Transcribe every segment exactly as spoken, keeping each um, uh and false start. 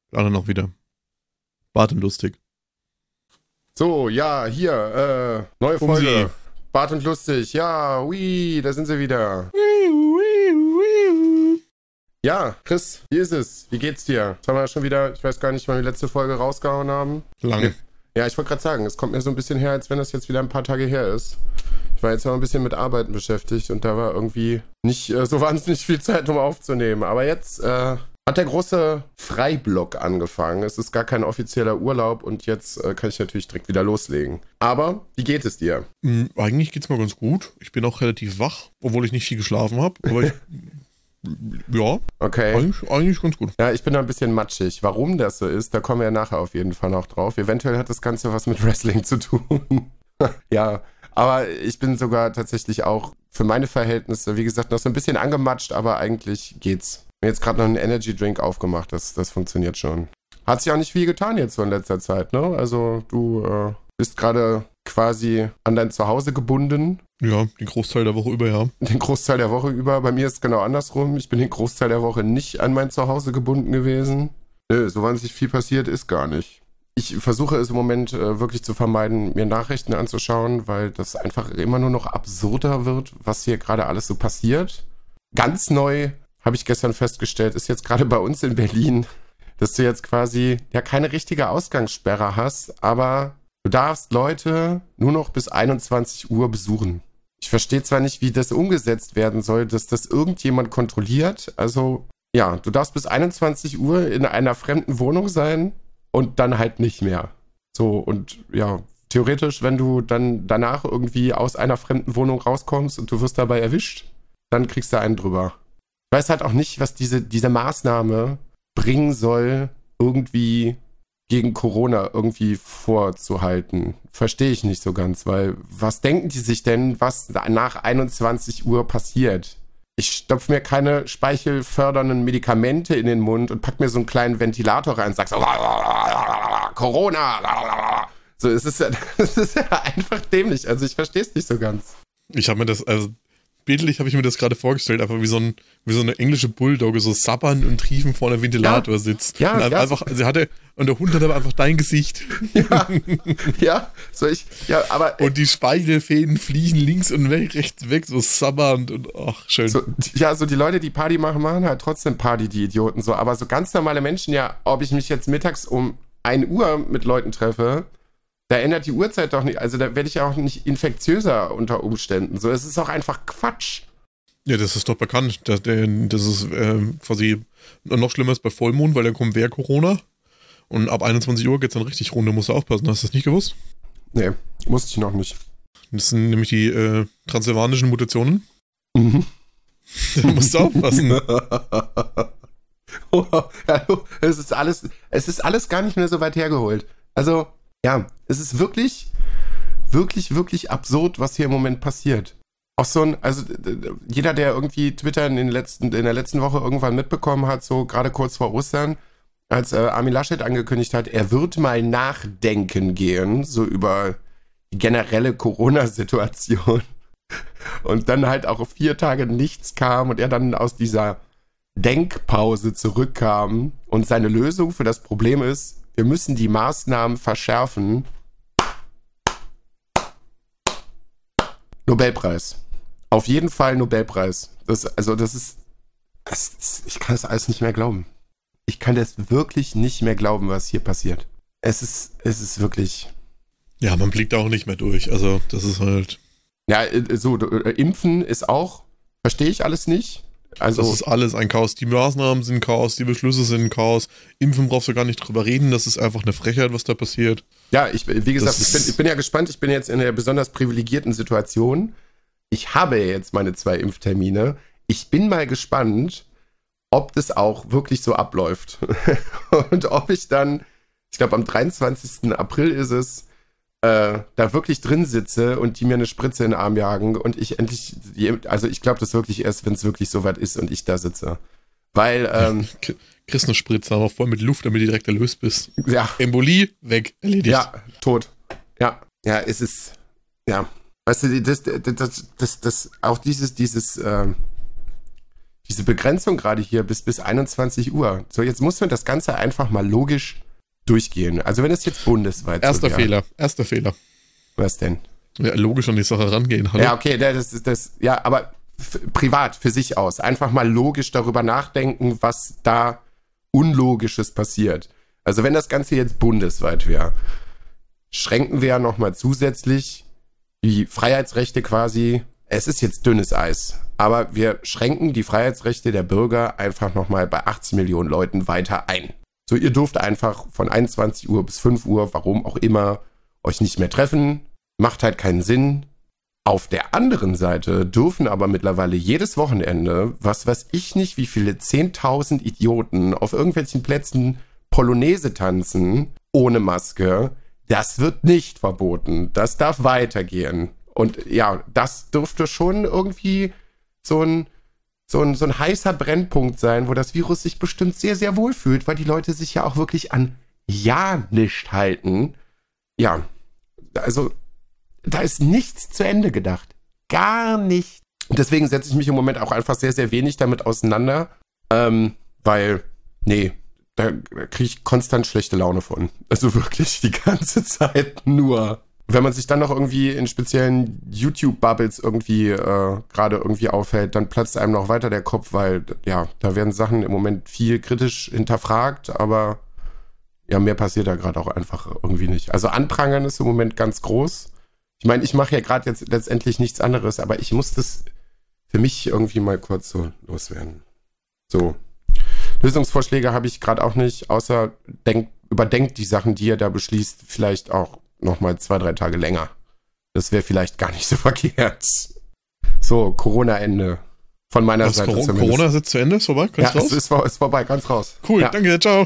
Alle noch wieder. Bart und lustig. So, ja, hier, äh, neue Um Folge. Sie. Bart und lustig, ja, ui, da sind sie wieder. Ja, Chris, wie ist es? Wie geht's dir? Jetzt haben wir schon wieder, ich weiß gar nicht, wann wir die letzte Folge rausgehauen haben. Lang. Ja, ich wollte gerade sagen, es kommt mir so ein bisschen her, als wenn das jetzt wieder ein paar Tage her ist. Ich war jetzt noch ein bisschen mit Arbeiten beschäftigt und da war irgendwie nicht äh, so wahnsinnig viel Zeit, um aufzunehmen. Aber jetzt äh, hat der große Freiblock angefangen. Es ist gar kein offizieller Urlaub und jetzt äh, kann ich natürlich direkt wieder loslegen. Aber wie geht es dir? Hm, eigentlich geht's mir ganz gut. Ich bin auch relativ wach, obwohl ich nicht viel geschlafen habe. Aber ich, ja, Okay. eigentlich, eigentlich ganz gut. Ja, ich bin da ein bisschen matschig. Warum das so ist, da kommen wir ja nachher auf jeden Fall noch drauf. Eventuell hat das Ganze was mit Wrestling zu tun. Ja, aber ich bin sogar tatsächlich auch für meine Verhältnisse, wie gesagt, noch so ein bisschen angematscht, aber eigentlich geht's. Ich habe jetzt gerade noch einen Energy Drink aufgemacht, das, das funktioniert schon. Hat sich auch nicht viel getan jetzt so in letzter Zeit, ne? Also du äh, bist gerade quasi an dein Zuhause gebunden. Ja, den Großteil der Woche über, ja. Den Großteil der Woche über. Bei mir ist es genau andersrum. Ich bin den Großteil der Woche nicht an mein Zuhause gebunden gewesen. Nö, so wahnsinnig viel passiert ist gar nicht. Ich versuche es im Moment äh, wirklich zu vermeiden, mir Nachrichten anzuschauen, weil das einfach immer nur noch absurder wird, was hier gerade alles so passiert. Ganz neu, habe ich gestern festgestellt, ist jetzt gerade bei uns in Berlin, dass du jetzt quasi ja keine richtige Ausgangssperre hast, aber du darfst Leute nur noch bis einundzwanzig Uhr besuchen. Ich verstehe zwar nicht, wie das umgesetzt werden soll, dass das irgendjemand kontrolliert. Also, ja, du darfst bis einundzwanzig Uhr in einer fremden Wohnung sein und dann halt nicht mehr. So, und ja, theoretisch, wenn du dann danach irgendwie aus einer fremden Wohnung rauskommst und du wirst dabei erwischt, dann kriegst du einen drüber. Ich weiß halt auch nicht, was diese, diese Maßnahme bringen soll, irgendwie gegen Corona irgendwie vorzuhalten. Verstehe ich nicht so ganz, weil was denken die sich denn, was nach einundzwanzig Uhr passiert? Ich stopfe mir keine speichelfördernden Medikamente in den Mund und pack mir so einen kleinen Ventilator rein und sag so Corona. So, es ist ja, es ist ja einfach dämlich. Also ich verstehe es nicht so ganz. Ich habe mir das, also bildlich habe ich mir das gerade vorgestellt, einfach wie so, ein, wie so eine englische Bulldogge, so sabbern und triefen vor einem Ventilator ja. sitzt. Ja, und ja, einfach, sie hatte, und der Hund hat aber einfach dein Gesicht. Ja, ja, so ich, ja, aber. Und die Speichelfäden fliegen links und weg, rechts weg, so sabbernd und ach, schön. So, ja, so die Leute, die Party machen, machen halt trotzdem Party, die Idioten, so. Aber so ganz normale Menschen, ja, ob ich mich jetzt mittags um ein Uhr mit Leuten treffe, da ändert die Uhrzeit doch nicht, also da werde ich auch nicht infektiöser unter Umständen. So, es ist auch einfach Quatsch. Ja, das ist doch bekannt. Das, das ist äh, quasi noch schlimmer ist bei Vollmond, weil dann kommt wer Corona. Und ab einundzwanzig Uhr geht es dann richtig runter, musst du aufpassen. Hast du das nicht gewusst? Nee, wusste ich noch nicht. Das sind nämlich die äh, transsilvanischen Mutationen. Mhm. Da musst du aufpassen. Oh, hallo, es ist alles, es ist alles gar nicht mehr so weit hergeholt. Also, ja, es ist wirklich, wirklich, wirklich absurd, was hier im Moment passiert. Auch so ein, also jeder, der irgendwie Twitter in, den letzten, in der letzten Woche irgendwann mitbekommen hat, so gerade kurz vor Ostern, als äh, Armin Laschet angekündigt hat, er wird mal nachdenken gehen, so über die generelle Corona-Situation. Und dann halt auch vier Tage nichts kam und er dann aus dieser Denkpause zurückkam und seine Lösung für das Problem ist, wir müssen die Maßnahmen verschärfen. Nobelpreis. Auf jeden Fall Nobelpreis. Das, also das ist, das, ich kann das alles nicht mehr glauben. Ich kann das wirklich nicht mehr glauben, was hier passiert. Es ist, es ist wirklich... Ja, man blickt auch nicht mehr durch. Also das ist halt... Ja, so, Impfen ist auch, verstehe ich alles nicht. Also, das ist alles ein Chaos. Die Maßnahmen sind Chaos, die Beschlüsse sind Chaos. Impfen brauchst du gar nicht drüber reden. Das ist einfach eine Frechheit, was da passiert. Ja, ich, wie gesagt, Das ich bin, ich bin ja gespannt. Ich bin jetzt in einer besonders privilegierten Situation. Ich habe jetzt meine zwei Impftermine. Ich bin mal gespannt, ob das auch wirklich so abläuft. Und ob ich dann, ich glaube am dreiundzwanzigsten April ist es, äh, da wirklich drin sitze und die mir eine Spritze in den Arm jagen und ich endlich, also ich glaube das wirklich erst, wenn es wirklich so weit ist und ich da sitze. Weil, ähm... Kriegst eine Spritze, aber voll mit Luft, damit du direkt erlöst bist. Ja. Embolie, weg, erledigt. Ja, tot. Ja, ja, es ist, ja. Weißt du, das, das, das, das, das auch dieses, dieses, ähm, diese Begrenzung gerade hier bis, bis einundzwanzig Uhr. So, jetzt muss man das Ganze einfach mal logisch durchgehen. Also wenn es jetzt bundesweit Erster so wäre. Fehler, erster Fehler. Was denn? Ja, logisch an die Sache rangehen. Hallo? Ja, okay, das ist das, ja, aber f- privat für sich aus. Einfach mal logisch darüber nachdenken, was da Unlogisches passiert. Also wenn das Ganze jetzt bundesweit wäre, schränken wir ja nochmal zusätzlich die Freiheitsrechte quasi. Es ist jetzt dünnes Eis, aber wir schränken die Freiheitsrechte der Bürger einfach nochmal bei achtzehn Millionen Leuten weiter ein. So, ihr dürft einfach von einundzwanzig Uhr bis fünf Uhr, warum auch immer, euch nicht mehr treffen. Macht halt keinen Sinn. Auf der anderen Seite dürfen aber mittlerweile jedes Wochenende, was weiß ich nicht, wie viele zehntausend Idioten auf irgendwelchen Plätzen Polonaise tanzen, ohne Maske. Das wird nicht verboten. Das darf weitergehen. Und ja, das dürfte schon irgendwie so ein, so ein, so ein heißer Brennpunkt sein, wo das Virus sich bestimmt sehr, sehr wohl fühlt, weil die Leute sich ja auch wirklich an ja nicht halten. Ja, also da ist nichts zu Ende gedacht. Gar nicht. Und deswegen setze ich mich im Moment auch einfach sehr, sehr wenig damit auseinander. Ähm, weil, nee, da kriege ich konstant schlechte Laune von. Also wirklich die ganze Zeit nur. Wenn man sich dann noch irgendwie in speziellen YouTube-Bubbles irgendwie äh, gerade irgendwie aufhält, dann platzt einem noch weiter der Kopf, weil, ja, da werden Sachen im Moment viel kritisch hinterfragt, aber ja, mehr passiert da gerade auch einfach irgendwie nicht. Also Anprangern ist im Moment ganz groß. Ich meine, ich mache ja gerade jetzt letztendlich nichts anderes, aber ich muss das für mich irgendwie mal kurz so loswerden. So. Lösungsvorschläge habe ich gerade auch nicht, außer denk, überdenkt die Sachen, die ihr da beschließt, vielleicht auch nochmal zwei, drei Tage länger. Das wäre vielleicht gar nicht so verkehrt. So, Corona-Ende. Von meiner Was, Seite Corona, zumindest. Corona ist jetzt zu Ende? Ist vorbei? Kannst Ja, raus? es ist, vor, ist vorbei, ganz raus. Cool, ja. Danke, ciao.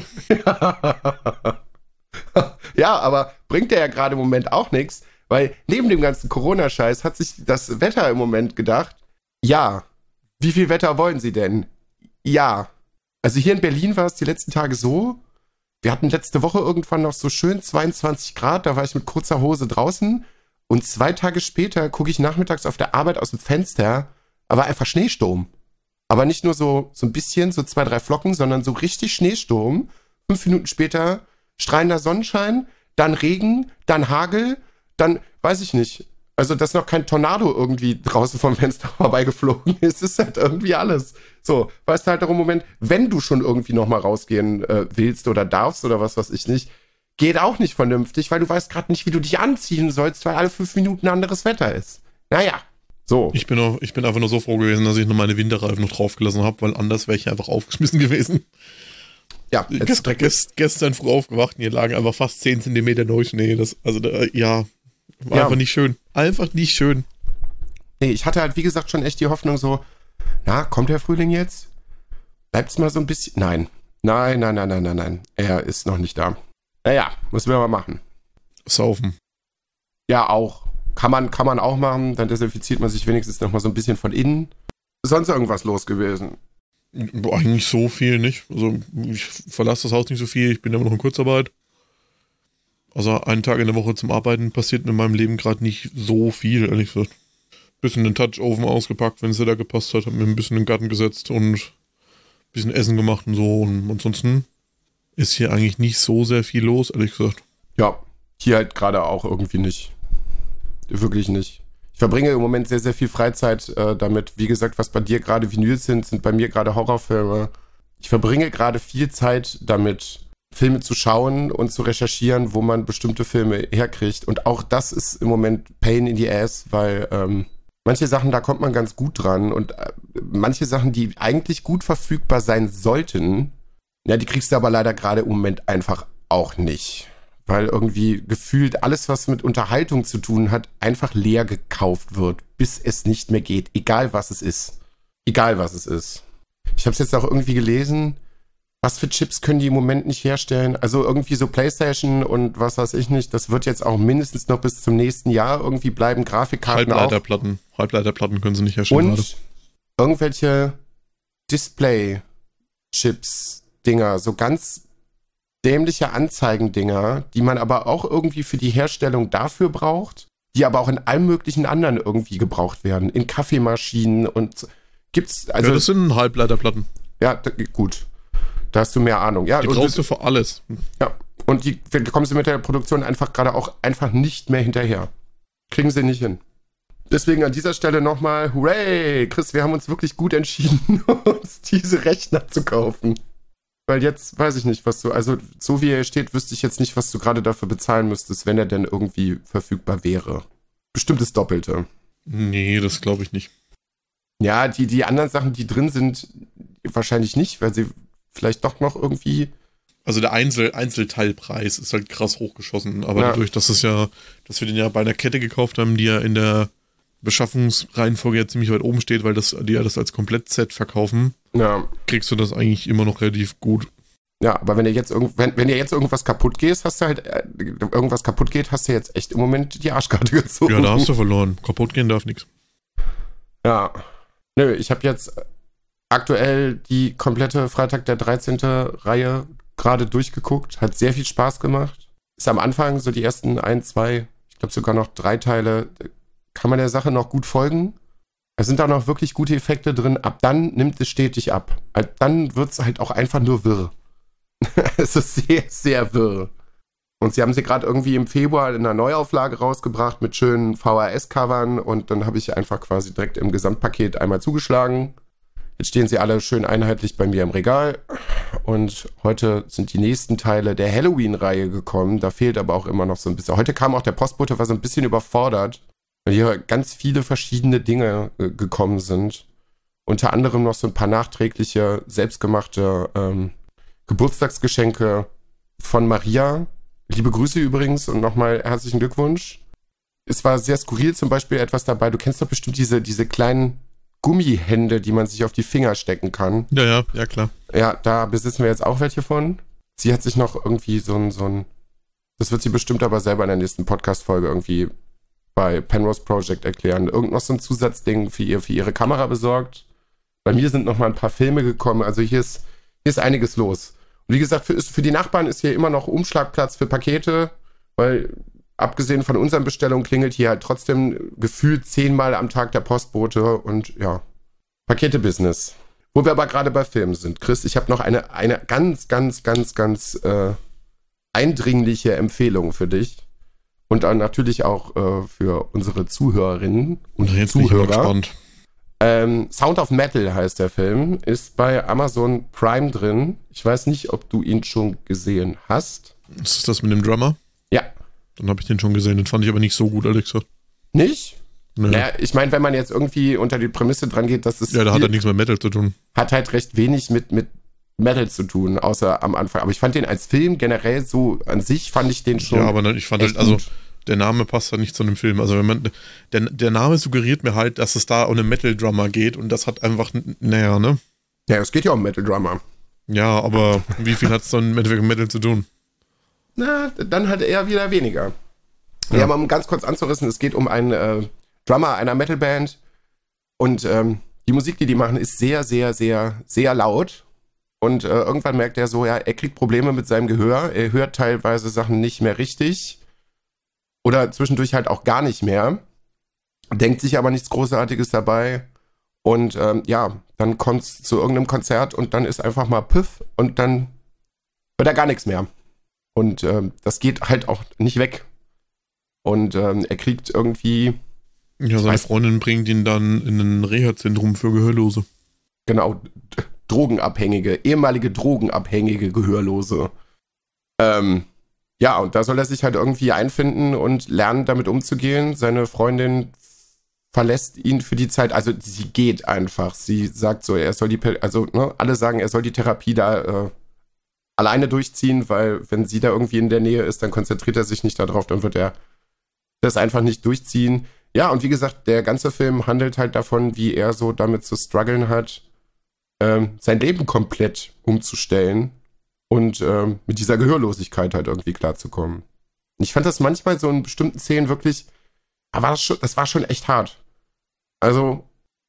Ja, aber bringt ja gerade im Moment auch nichts, weil neben dem ganzen Corona-Scheiß hat sich das Wetter im Moment gedacht, ja, wie viel Wetter wollen Sie denn? Ja. Also hier in Berlin war es die letzten Tage so, wir hatten letzte Woche irgendwann noch so schön zweiundzwanzig Grad, da war ich mit kurzer Hose draußen und zwei Tage später gucke ich nachmittags auf der Arbeit aus dem Fenster, aber einfach Schneesturm. Aber nicht nur so, so ein bisschen, so zwei, drei Flocken, sondern so richtig Schneesturm. Fünf Minuten später strahlender Sonnenschein, dann Regen, dann Hagel, dann, weiß ich nicht, also dass noch kein Tornado irgendwie draußen vom Fenster vorbeigeflogen ist, ist halt irgendwie alles. So, weißt du halt auch im Moment, wenn du schon irgendwie nochmal rausgehen äh, willst oder darfst oder was weiß ich nicht, geht auch nicht vernünftig, weil du weißt gerade nicht, wie du dich anziehen sollst, weil alle fünf Minuten anderes Wetter ist. Naja, so. Ich bin, auch, ich bin einfach nur so froh gewesen, dass ich noch meine Winterreifen noch draufgelassen habe, weil anders wäre ich einfach aufgeschmissen gewesen. Ja, Gest, gest, gestern früh aufgewacht und hier lagen einfach fast zehn Zentimeter Neuschnee. Das, also, da, ja, war ja. einfach nicht schön. Einfach nicht schön. Nee, ich hatte halt, wie gesagt, schon echt die Hoffnung so, na, kommt der Frühling jetzt? Bleibt's mal so ein bisschen? Nein. Nein, nein, nein, nein, nein, nein. Er ist noch nicht da. Naja, müssen wir mal machen. Saufen. Ja, auch. Kann man, kann man auch machen. Dann desinfiziert man sich wenigstens noch mal so ein bisschen von innen. Ist sonst irgendwas los gewesen? Eigentlich so viel nicht. Also ich verlasse das Haus nicht so viel. Ich bin immer noch in Kurzarbeit. Also einen Tag in der Woche zum Arbeiten passiert in meinem Leben gerade nicht so viel, ehrlich gesagt. Bisschen den Touch-Oven ausgepackt, wenn es da gepasst hat. Hab mir ein bisschen in den Garten gesetzt und ein bisschen Essen gemacht und so. Und ansonsten ist hier eigentlich nicht so sehr viel los, ehrlich gesagt. Ja, hier halt gerade auch irgendwie nicht. Wirklich nicht. Ich verbringe im Moment sehr, sehr viel Freizeit äh, damit. Wie gesagt, was bei dir gerade Vinyls sind, sind bei mir gerade Horrorfilme. Ich verbringe gerade viel Zeit damit, Filme zu schauen und zu recherchieren, wo man bestimmte Filme herkriegt. Und auch das ist im Moment Pain in the Ass, weil ähm, manche Sachen, da kommt man ganz gut dran. Und äh, manche Sachen, die eigentlich gut verfügbar sein sollten, ja, die kriegst du aber leider gerade im Moment einfach auch nicht. Weil irgendwie gefühlt alles, was mit Unterhaltung zu tun hat, einfach leer gekauft wird, bis es nicht mehr geht. Egal, was es ist. Egal, was es ist. Ich habe es jetzt auch irgendwie gelesen, was für Chips können die im Moment nicht herstellen. Also irgendwie so PlayStation und was weiß ich nicht, das wird jetzt auch mindestens noch bis zum nächsten Jahr irgendwie bleiben. Grafikkarten Halbleiterplatten. Auch. Halbleiterplatten können sie nicht herstellen. Und gerade. irgendwelche Display-Chips-Dinger, so ganz dämliche Anzeigendinger, die man aber auch irgendwie für die Herstellung dafür braucht, die aber auch in allem möglichen anderen irgendwie gebraucht werden. In Kaffeemaschinen und Gibt's, also. Ja, das sind Halbleiterplatten. Ja, d- gut. Da hast du mehr Ahnung. Ja, die und brauchst du für alles. Ja, und die, da kommen sie mit der Produktion einfach gerade auch einfach nicht mehr hinterher. Kriegen sie nicht hin. Deswegen an dieser Stelle nochmal, hooray, Chris, wir haben uns wirklich gut entschieden, uns diese Rechner zu kaufen. Weil jetzt weiß ich nicht, was du, also so wie er steht, wüsste ich jetzt nicht, was du gerade dafür bezahlen müsstest, wenn er denn irgendwie verfügbar wäre. Bestimmt das Doppelte. Nee, das glaube ich nicht. Ja, die, die anderen Sachen, die drin sind, wahrscheinlich nicht, weil sie vielleicht doch noch irgendwie... Also der Einzel Einzelteilpreis ist halt krass hochgeschossen, aber ja. dadurch, dass es ja, dass wir den ja bei einer Kette gekauft haben, die ja in der Beschaffungsreihenfolge ja ziemlich weit oben steht, weil das, die ja das als Komplettset verkaufen, ja. kriegst du das eigentlich immer noch relativ gut. Ja, aber wenn dir jetzt irgend, wenn, wenn dir jetzt irgendwas kaputt geht, hast du halt äh, irgendwas kaputt geht, hast du jetzt echt im Moment die Arschkarte gezogen. Ja, da hast du verloren. Kaputt gehen darf nichts. Ja. Nö, ich habe jetzt aktuell die komplette Freitag der dreizehnte Reihe gerade durchgeguckt. Hat sehr viel Spaß gemacht. Ist am Anfang so die ersten ein, zwei, ich glaube sogar noch drei Teile, kann man der Sache noch gut folgen. Es sind auch noch wirklich gute Effekte drin. Ab dann nimmt es stetig ab. Ab dann wird es halt auch einfach nur wirr. Es ist sehr, sehr wirr. Und sie haben sie gerade irgendwie im Februar in einer Neuauflage rausgebracht mit schönen V H S-Covern und dann habe ich einfach quasi direkt im Gesamtpaket einmal zugeschlagen. Jetzt stehen sie alle schön einheitlich bei mir im Regal und heute sind die nächsten Teile der Halloween-Reihe gekommen. Da fehlt aber auch immer noch so ein bisschen. Heute kam auch der Postbote, war so ein bisschen überfordert, weil hier ganz viele verschiedene Dinge äh, gekommen sind. Unter anderem noch so ein paar nachträgliche, selbstgemachte ähm, Geburtstagsgeschenke von Maria. Liebe Grüße übrigens und nochmal herzlichen Glückwunsch. Es war sehr skurril, zum Beispiel etwas dabei. Du kennst doch bestimmt diese, diese kleinen Gummihände, die man sich auf die Finger stecken kann. Ja, ja, ja, klar. Ja, da besitzen wir jetzt auch welche von. Sie hat sich noch irgendwie so ein, so ein, das wird sie bestimmt aber selber in der nächsten Podcast-Folge irgendwie bei Penrose Project erklären. Irgend noch so ein Zusatzding für, ihr, für ihre Kamera besorgt. Bei mir sind noch mal ein paar Filme gekommen. Also hier ist, hier ist einiges los. Und wie gesagt, für, für die Nachbarn ist hier immer noch Umschlagplatz für Pakete, weil abgesehen von unseren Bestellungen klingelt hier halt trotzdem gefühlt zehnmal am Tag der Postbote und ja, Pakete-Business. Wo wir aber gerade bei Filmen sind. Chris, ich habe noch eine, eine ganz, ganz, ganz, ganz äh, eindringliche Empfehlung für dich. Und dann natürlich auch äh, für unsere Zuhörerinnen und Jetzt Zuhörer. bin ich mal gespannt. Ähm, Sound of Metal heißt der Film, ist bei Amazon Prime drin. Ich weiß nicht, ob du ihn schon gesehen hast. Ist das mit dem Drummer? Ja. Dann habe ich den schon gesehen. Den fand ich aber nicht so gut, ehrlich gesagt. Nicht? Nee. Naja, ich meine, wenn man jetzt irgendwie unter die Prämisse dran geht, dass es Ja, da hat er nichts mit Metal zu tun. hat halt recht wenig mit, mit Metal zu tun, außer am Anfang. Aber ich fand den als Film generell so an sich, fand ich den schon. Ja, aber ich fand halt, also der Name passt halt nicht zu dem Film. Also wenn man, der, der Name suggeriert mir halt, dass es da um einen Metal-Drummer geht und das hat einfach, naja, ne? Ja, es geht ja um Metal Drummer. Ja, aber wie viel hat es dann mit Metal zu tun? Na, dann hat er wieder weniger. Ja, ja aber um ganz kurz anzurissen, es geht um einen äh, Drummer einer Metalband und ähm, die Musik, die die machen, ist sehr, sehr, sehr, sehr laut und äh, irgendwann merkt er so, ja, er kriegt Probleme mit seinem Gehör, er hört teilweise Sachen nicht mehr richtig oder zwischendurch halt auch gar nicht mehr, denkt sich aber nichts Großartiges dabei und ähm, ja, dann kommt es zu irgendeinem Konzert und dann ist einfach mal Piff und dann hört er gar nichts mehr. Und ähm, das geht halt auch nicht weg. Und ähm, er kriegt irgendwie... Ja, seine Freundin bringt ihn dann in ein Reha-Zentrum für Gehörlose. Genau, d- Drogenabhängige, ehemalige Drogenabhängige Gehörlose. Ähm, ja, und da soll er sich halt irgendwie einfinden und lernen, damit umzugehen. Seine Freundin verlässt ihn für die Zeit, also sie geht einfach. Sie sagt so, er soll die, also ne, alle sagen, er soll die Therapie da... Äh, alleine durchziehen, weil wenn sie da irgendwie in der Nähe ist, dann konzentriert er sich nicht darauf, dann wird er das einfach nicht durchziehen. Ja, und wie gesagt, der ganze Film handelt halt davon, wie er so damit zu strugglen hat, ähm, sein Leben komplett umzustellen und ähm, mit dieser Gehörlosigkeit halt irgendwie klarzukommen. Ich fand das manchmal so in bestimmten Szenen wirklich, aber das, schon, das war schon echt hart. Also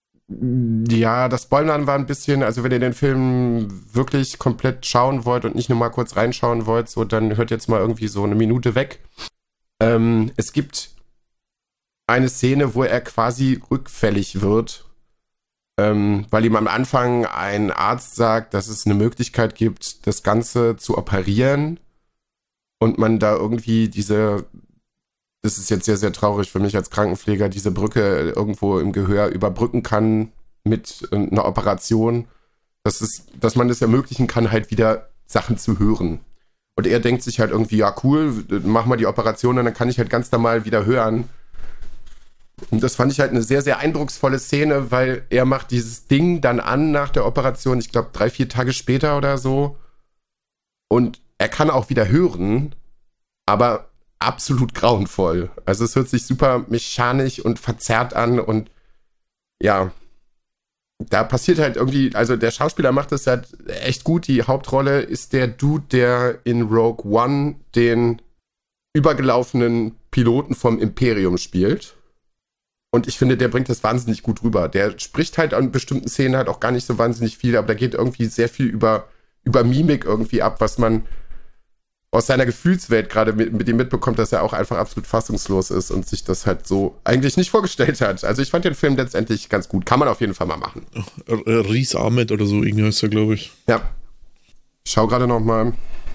ja, das Spoilern war ein bisschen, also wenn ihr den Film wirklich komplett schauen wollt und nicht nur mal kurz reinschauen wollt, so dann hört jetzt mal irgendwie so eine Minute weg. Ähm, es gibt eine Szene, wo er quasi rückfällig wird ähm, weil ihm am Anfang ein Arzt sagt, dass es eine Möglichkeit gibt, das Ganze zu operieren und man da irgendwie diese, das ist jetzt sehr, sehr traurig für mich als Krankenpfleger, diese Brücke irgendwo im Gehör überbrücken kann mit einer Operation, dass, es, dass man es ermöglichen kann, halt wieder Sachen zu hören. Und er denkt sich halt irgendwie, ja cool, mach mal die Operation und dann kann ich halt ganz normal wieder hören. Und das fand ich halt eine sehr, sehr eindrucksvolle Szene, weil er macht dieses Ding dann an nach der Operation, ich glaube drei, vier Tage später oder so. Und er kann auch wieder hören, aber absolut grauenvoll. Also es hört sich super mechanisch und verzerrt an und ja, da passiert halt irgendwie, also der Schauspieler macht das halt echt gut. Die Hauptrolle ist der Dude, der in Rogue One den übergelaufenen Piloten vom Imperium spielt. Und ich finde, der bringt das wahnsinnig gut rüber. Der spricht halt an bestimmten Szenen halt auch gar nicht so wahnsinnig viel, aber da geht irgendwie sehr viel über, über Mimik irgendwie ab, was man aus seiner Gefühlswelt gerade mit, mit ihm mitbekommt, dass er auch einfach absolut fassungslos ist und sich das halt so eigentlich nicht vorgestellt hat. Also ich fand den Film letztendlich ganz gut. Kann man auf jeden Fall mal machen. Riz Ahmed oder so, irgendwie heißt er, glaube ich. Ja. Ich schau gerade noch mal.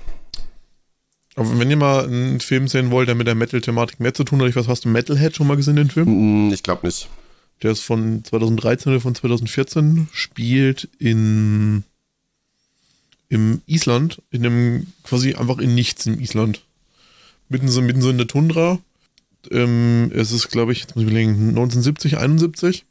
Aber wenn ihr mal einen Film sehen wollt, der mit der Metal-Thematik mehr zu tun hat, was hast du Metalhead schon mal gesehen, den Film? Ich glaube nicht. Der ist von zweitausenddreizehn oder von zweitausendvierzehn, spielt in im Island, in einem, quasi einfach in nichts im Island. Mitten so, mitten so in der Tundra. Ähm, es ist, glaube ich, jetzt muss ich überlegen, neunzehnhundertsiebzig, einundsiebzig.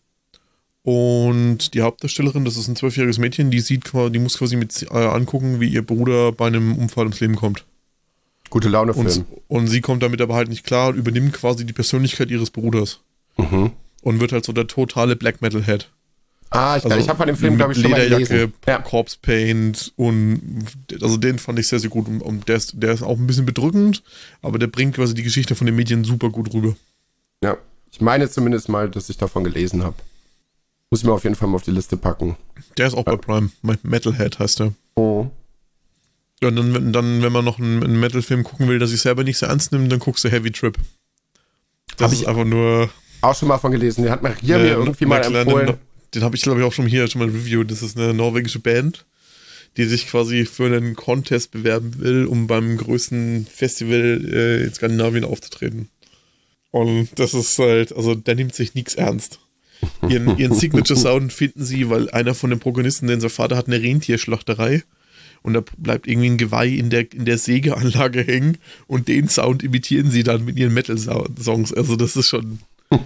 Und die Hauptdarstellerin, das ist ein zwölfjähriges Mädchen, die sieht, die muss quasi mit äh, angucken, wie ihr Bruder bei einem Unfall ums Leben kommt. Gute Laune-Film. Und, und sie kommt damit aber halt nicht klar und übernimmt quasi die Persönlichkeit ihres Bruders. Mhm. Und wird halt so der totale Black Metal Head. Ah, ich, also ich habe von dem Film, glaube ich, schon mal Lederjacke, gelesen. Ja. Corpse Paint und also den fand ich sehr, sehr gut. Und, und der, ist, der ist auch ein bisschen bedrückend, aber der bringt quasi die Geschichte von den Medien super gut rüber. Ja, ich meine zumindest mal, dass ich davon gelesen habe. Muss ich mir auf jeden Fall mal auf die Liste packen. Der ist auch ja. bei Prime. Metalhead heißt der. Oh. Ja, und dann, dann, wenn man noch einen, einen Metal-Film gucken will, der sich selber nicht so ernst nimmt, dann guckst du Heavy Trip. Das hab ist ich einfach nur... Auch schon mal von gelesen. Den hat Maria äh, mir irgendwie mal empfohlen. Den, den habe ich, glaube ich, auch schon hier schon mal reviewed. Das ist eine norwegische Band, die sich quasi für einen Contest bewerben will, um beim größten Festival äh, in Skandinavien aufzutreten. Und das ist halt, also der nimmt sich nichts ernst. Ihren, ihren Signature-Sound finden sie, weil einer von den Protagonisten, denn sein Vater hat eine Rentierschlachterei und da bleibt irgendwie ein Geweih in der, in der Sägeanlage hängen und den Sound imitieren sie dann mit ihren Metal-Songs. Also das ist schon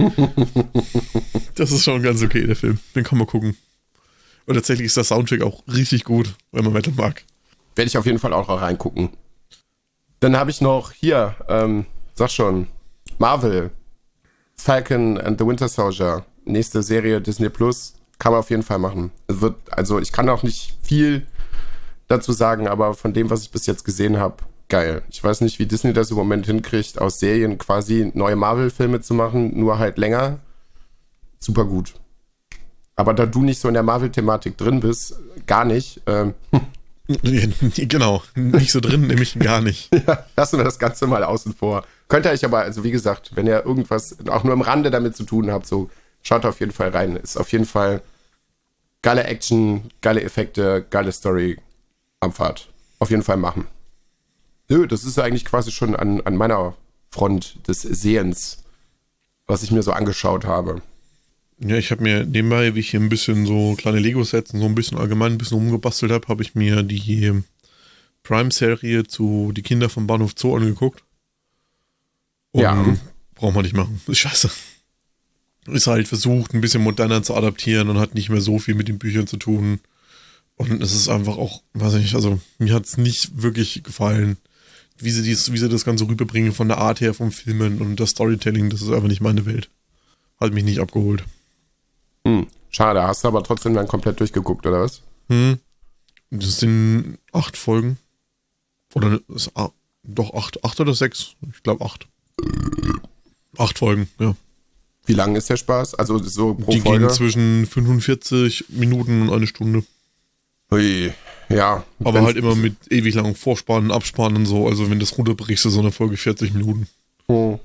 das ist schon ganz okay, der Film. Den kann man gucken. Und tatsächlich ist der Soundtrack auch richtig gut, wenn man Metal mag. Werde ich auf jeden Fall auch reingucken. Dann habe ich noch hier, ähm, sag schon, Marvel, Falcon and the Winter Soldier, nächste Serie Disney Plus, kann man auf jeden Fall machen. Es wird, also ich kann auch nicht viel dazu sagen, aber von dem, was ich bis jetzt gesehen habe, geil. Ich weiß nicht, wie Disney das im Moment hinkriegt, aus Serien quasi neue Marvel-Filme zu machen, nur halt länger. Super gut. Aber da du nicht so in der Marvel-Thematik drin bist, gar nicht. Ähm, genau, nicht so drin, nämlich gar nicht. Ja, lassen wir das Ganze mal außen vor. Könnt ihr euch aber, also wie gesagt, wenn ihr irgendwas auch nur im Rande damit zu tun habt, so schaut auf jeden Fall rein. Ist auf jeden Fall geile Action, geile Effekte, geile Story am Fahrt. Auf jeden Fall machen. Nö, das ist eigentlich quasi schon an, an meiner Front des Sehens, was ich mir so angeschaut habe. Ja, ich habe mir nebenbei, wie ich hier ein bisschen so kleine Lego-Sets und so ein bisschen allgemein ein bisschen umgebastelt habe, habe ich mir die Prime-Serie zu Die Kinder vom Bahnhof Zoo angeguckt. Und ja. Braucht man nicht machen. Ist scheiße. Ist halt versucht, ein bisschen moderner zu adaptieren und hat nicht mehr so viel mit den Büchern zu tun. Und es ist einfach auch, weiß ich nicht, also mir hat es nicht wirklich gefallen, wie sie, dies, wie sie das Ganze rüberbringen von der Art her, vom Filmen und das Storytelling. Das ist einfach nicht meine Welt. Hat mich nicht abgeholt. Hm, schade, hast du aber trotzdem dann komplett durchgeguckt, oder was? Hm. Das sind acht Folgen. Oder ist, ah, doch acht, acht oder sechs? Ich glaube acht. Acht Folgen, ja. Wie lang ist der Spaß? Also so pro Die Folge? gehen zwischen fünfundvierzig Minuten und eine Stunde. Ui, ja. Aber halt immer mit ewig langem Vorspannen, Abspannen und so. Also wenn das runterbrichst, so eine Folge vierzig Minuten. Hm.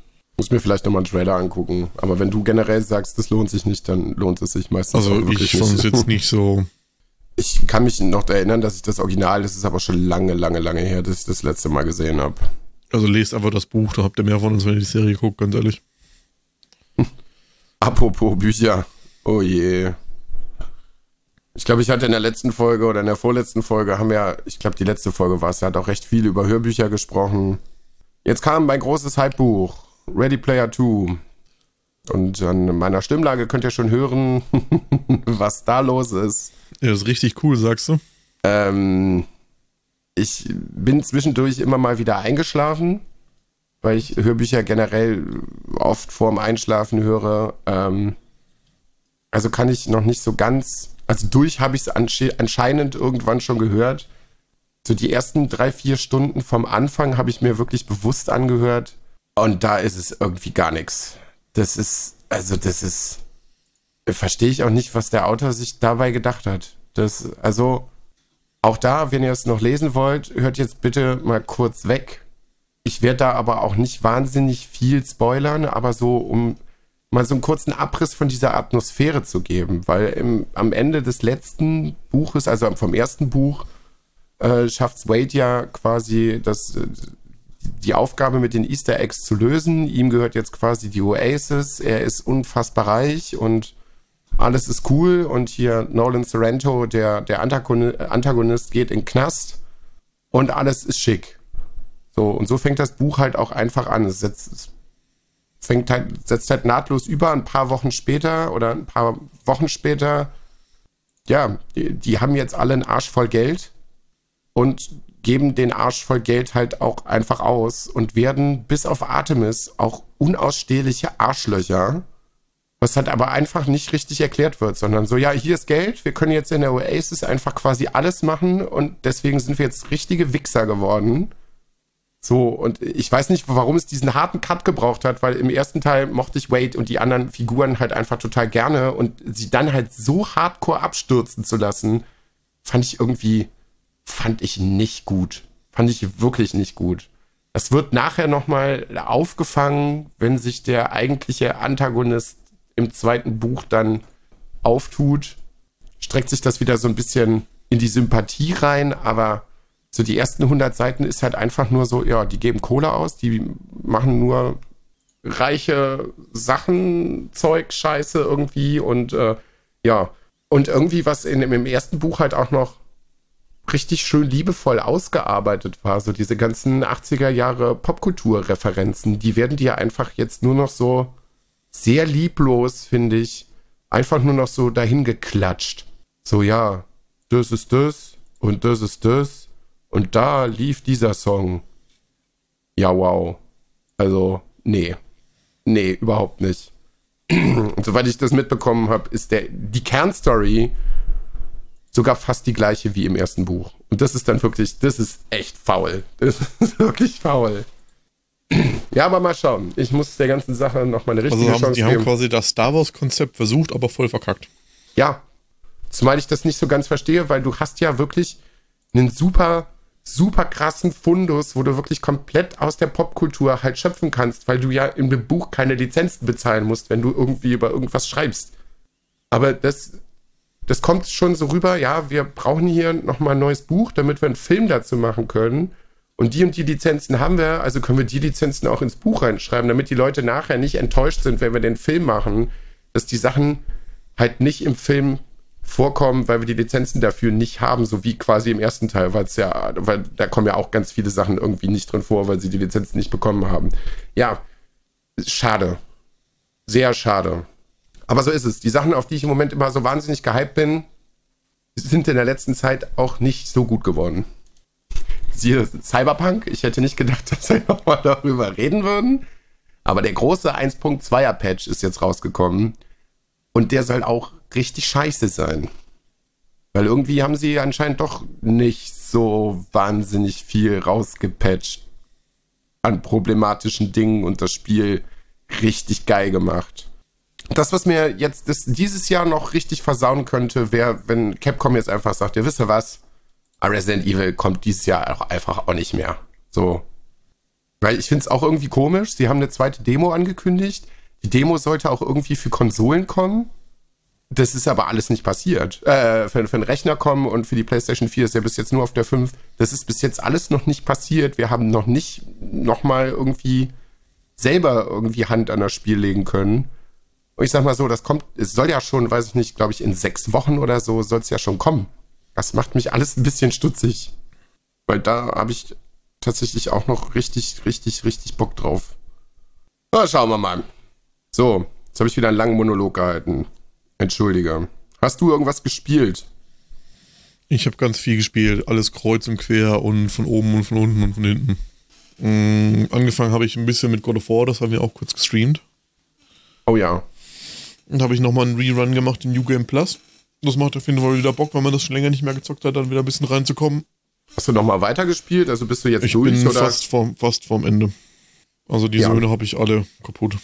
Muss mir vielleicht nochmal einen Trailer angucken. Aber wenn du generell sagst, das lohnt sich nicht, dann lohnt es sich meistens Also auch wirklich ich fand es nicht. jetzt nicht so. Ich kann mich noch erinnern, dass ich das Original, das ist aber schon lange, lange, lange her, dass ich das letzte Mal gesehen habe. Also lest einfach das Buch, da habt ihr mehr von uns, wenn ihr die Serie guckt, ganz ehrlich. Apropos Bücher. Oh je. Ich glaube, ich hatte in der letzten Folge oder in der vorletzten Folge, haben wir, ich glaube, die letzte Folge war es, er hat auch recht viel über Hörbücher gesprochen. Jetzt kam mein großes Hype-Buch, Ready Player zwei. Und an meiner Stimmlage könnt ihr schon hören, was da los ist. Ja, das ist richtig cool, sagst du? Ähm, ich bin zwischendurch immer mal wieder eingeschlafen, weil ich Hörbücher generell oft vorm Einschlafen höre. Ähm, also kann ich noch nicht so ganz, also durch habe ich es ansche- anscheinend irgendwann schon gehört. So die ersten drei, vier Stunden vom Anfang habe ich mir wirklich bewusst angehört und da ist es irgendwie gar nichts. Das ist, also das ist, verstehe ich auch nicht, was der Autor sich dabei gedacht hat. Das, also auch da, wenn ihr es noch lesen wollt, hört jetzt bitte mal kurz weg. Ich werde da aber auch nicht wahnsinnig viel spoilern, aber so, um mal so einen kurzen Abriss von dieser Atmosphäre zu geben, weil im, am Ende des letzten Buches, also vom ersten Buch, Äh, schafft Wade ja quasi das, die Aufgabe mit den Easter Eggs zu lösen. Ihm gehört jetzt quasi die Oasis. Er ist unfassbar reich und alles ist cool. Und hier Nolan Sorrento, der, der Antagonist, geht in den Knast und alles ist schick. So, und so fängt das Buch halt auch einfach an. Es setzt, es fängt halt, setzt halt nahtlos über, ein paar Wochen später oder ein paar Wochen später. Ja, die, die haben jetzt alle einen Arsch voll Geld und geben den Arsch voll Geld halt auch einfach aus und werden bis auf Artemis auch unausstehliche Arschlöcher, was halt aber einfach nicht richtig erklärt wird, sondern so, ja, hier ist Geld, wir können jetzt in der Oasis einfach quasi alles machen und deswegen sind wir jetzt richtige Wichser geworden. So, und ich weiß nicht, warum es diesen harten Cut gebraucht hat, weil im ersten Teil mochte ich Wade und die anderen Figuren halt einfach total gerne und sie dann halt so hardcore abstürzen zu lassen, fand ich irgendwie... fand ich nicht gut. Fand ich wirklich nicht gut. Das wird nachher nochmal aufgefangen, wenn sich der eigentliche Antagonist im zweiten Buch dann auftut. Streckt sich das wieder so ein bisschen in die Sympathie rein, aber so die ersten hundert Seiten ist halt einfach nur so, ja, die geben Kohle aus, die machen nur reiche Sachen, Zeug, Scheiße irgendwie und äh, ja. Und irgendwie, was in, im ersten Buch halt auch noch richtig schön liebevoll ausgearbeitet war, so diese ganzen achtziger Jahre Popkultur-Referenzen, die werden dir einfach jetzt nur noch so sehr lieblos, finde ich, einfach nur noch so dahin geklatscht. So, ja, das ist das und das ist das und da lief dieser Song. Ja, wow. Also, nee. Nee, überhaupt nicht. Und soweit ich das mitbekommen habe, ist der, die Kernstory sogar fast die gleiche wie im ersten Buch. Und das ist dann wirklich, das ist echt faul. Das ist wirklich faul. Ja, aber mal schauen. Ich muss der ganzen Sache noch mal eine richtige also haben, Chance die geben. Die haben quasi das Star Wars-Konzept versucht, aber voll verkackt. Ja. Zumal ich das nicht so ganz verstehe, weil du hast ja wirklich einen super, super krassen Fundus, wo du wirklich komplett aus der Popkultur halt schöpfen kannst, weil du ja in dem Buch keine Lizenzen bezahlen musst, wenn du irgendwie über irgendwas schreibst. Aber das... Das kommt schon so rüber, ja, wir brauchen hier nochmal ein neues Buch, damit wir einen Film dazu machen können. Und die und die Lizenzen haben wir, also können wir die Lizenzen auch ins Buch reinschreiben, damit die Leute nachher nicht enttäuscht sind, wenn wir den Film machen, dass die Sachen halt nicht im Film vorkommen, weil wir die Lizenzen dafür nicht haben, so wie quasi im ersten Teil, weil es ja, weil da kommen ja auch ganz viele Sachen irgendwie nicht drin vor, weil sie die Lizenzen nicht bekommen haben. Ja, schade. Sehr schade. Aber so ist es. Die Sachen, auf die ich im Moment immer so wahnsinnig gehypt bin, sind in der letzten Zeit auch nicht so gut geworden. Siehe Cyberpunk. Ich hätte nicht gedacht, dass wir nochmal darüber reden würden. Aber der große eins Punkt zweier Patch ist jetzt rausgekommen. Und der soll auch richtig scheiße sein. Weil irgendwie haben sie anscheinend doch nicht so wahnsinnig viel rausgepatcht an problematischen Dingen und das Spiel richtig geil gemacht. Das, was mir jetzt das, dieses Jahr noch richtig versauen könnte, wäre, wenn Capcom jetzt einfach sagt, ja, wisst ihr was, Resident Evil kommt dieses Jahr auch einfach auch nicht mehr. So. Weil ich finde es auch irgendwie komisch. Sie haben eine zweite Demo angekündigt. Die Demo sollte auch irgendwie für Konsolen kommen. Das ist aber alles nicht passiert. Äh, für, für den Rechner kommen und für die PlayStation vier ist ja bis jetzt nur auf der fünf. Das ist bis jetzt alles noch nicht passiert. Wir haben noch nicht nochmal irgendwie selber irgendwie Hand an das Spiel legen können. Und ich sag mal so, das kommt, es soll ja schon, weiß ich nicht, glaube ich, in sechs Wochen oder so soll es ja schon kommen. Das macht mich alles ein bisschen stutzig. Weil da habe ich tatsächlich auch noch richtig, richtig, richtig Bock drauf. Na, schauen wir mal. So, jetzt habe ich wieder einen langen Monolog gehalten. Entschuldige. Hast du irgendwas gespielt? Ich habe ganz viel gespielt. Alles kreuz und quer und von oben und von unten und von hinten. Mhm, angefangen habe ich ein bisschen mit God of War. Das haben wir auch kurz gestreamt. Oh ja. Und habe ich nochmal einen Rerun gemacht in New Game Plus. Das macht auf jeden Fall wieder Bock, wenn man das schon länger nicht mehr gezockt hat, dann wieder ein bisschen reinzukommen. Hast du nochmal weitergespielt? Also bist du jetzt ich durch? Ich bin oder? Fast, vorm, fast vorm Ende. Also die ja. Söhne habe ich alle kaputt.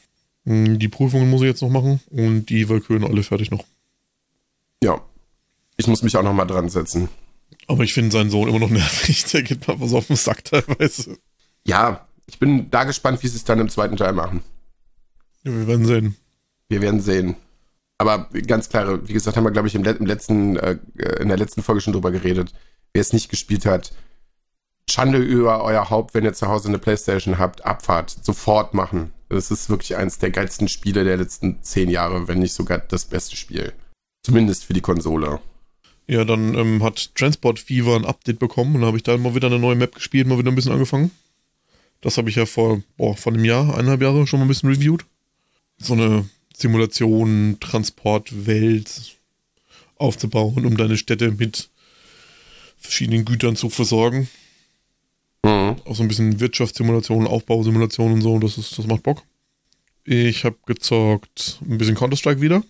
Die Prüfungen muss ich jetzt noch machen und die Valkyren alle fertig noch. Ja. Ich muss mich auch noch mal dran setzen. Aber ich finde seinen Sohn immer noch nervig. Der geht mal was auf den Sack teilweise. Ja, ich bin da gespannt, wie sie es dann im zweiten Teil machen. Ja, wir werden sehen. Wir werden sehen. Aber ganz klar, wie gesagt, haben wir, glaube ich, im, im letzten, äh, in der letzten Folge schon drüber geredet. Wer es nicht gespielt hat, Schande über euer Haupt, wenn ihr zu Hause eine Playstation habt, Abfahrt, sofort machen. Das ist wirklich eins der geilsten Spiele der letzten zehn Jahre, wenn nicht sogar das beste Spiel. Zumindest für die Konsole. Ja, dann ähm, hat Transport Fever ein Update bekommen und dann habe ich da mal wieder eine neue Map gespielt, mal wieder ein bisschen angefangen. Das habe ich ja vor, boah, vor einem Jahr, eineinhalb Jahre schon mal ein bisschen reviewed. So eine Simulation, Transportwelt aufzubauen, um deine Städte mit verschiedenen Gütern zu versorgen. Mhm. Auch so ein bisschen Wirtschaftssimulation, Aufbausimulation und so, das ist, das macht Bock. Ich habe gezockt ein bisschen Counter-Strike wieder.